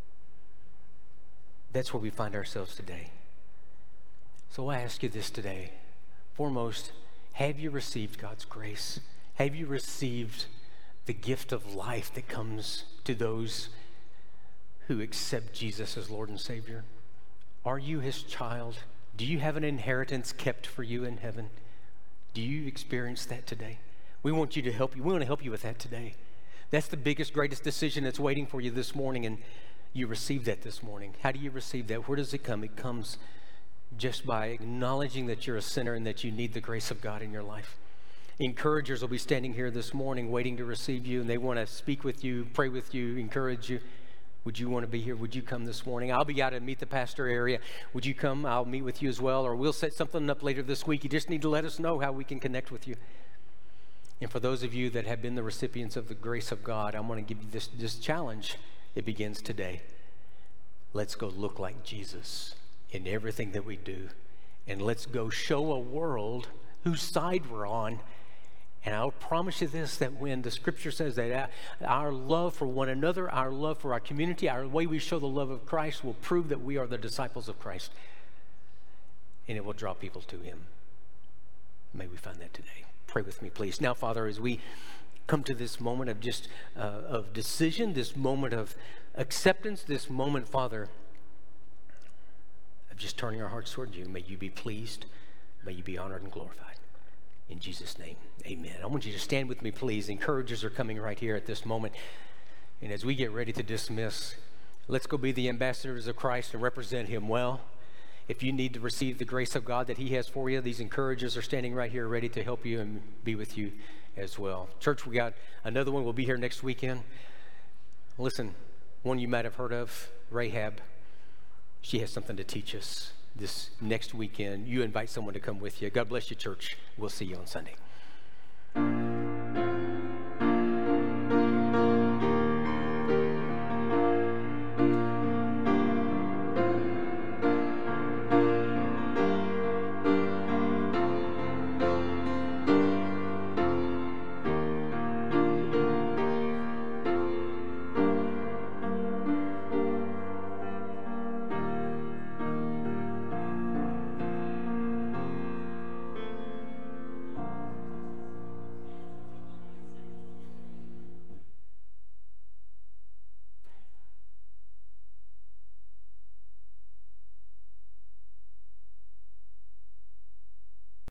That's where we find ourselves today. So I ask you this today. Foremost, have you received God's grace? Have you received the gift of life that comes to those who accept Jesus as Lord and Savior? Are you His child? Do you have an inheritance kept for you in heaven? Do you experience that today? We want you to help you. We want to help you with that today. That's the biggest, greatest decision that's waiting for you this morning, and you received that this morning. How do you receive that? Where does it come? It comes just by acknowledging that you're a sinner and that you need the grace of God in your life. Encouragers will be standing here this morning waiting to receive you, and they want to speak with you, pray with you, encourage you. Would you want to be here? Would you come this morning? I'll be out at Meet the Pastor area. Would you come? I'll meet with you as well, or we'll set something up later this week. You just need to let us know how we can connect with you. And for those of you that have been the recipients of the grace of God, I'm going to give you this challenge. It begins today. Let's go look like Jesus in everything that we do. And let's go show a world whose side we're on. And I'll promise you this, that when the scripture says that our love for one another, our love for our community, our way we show the love of Christ will prove that we are the disciples of Christ. And it will draw people to him. May we find that today. Pray with me, please. Now, Father, as we come to this moment of just of decision, this moment of acceptance, this moment, Father, of just turning our hearts toward you, may you be pleased, may you be honored and glorified. In Jesus' name, amen. I want you to stand with me, please. Encouragers are coming right here at this moment. And as we get ready to dismiss, let's go be the ambassadors of Christ and represent him well. If you need to receive the grace of God that he has for you, these encouragers are standing right here ready to help you and be with you as well. Church, we got another one. We'll be here next weekend. Listen, one you might have heard of, Rahab. She has something to teach us this next weekend. You invite someone to come with you. God bless you, church. We'll see you on Sunday.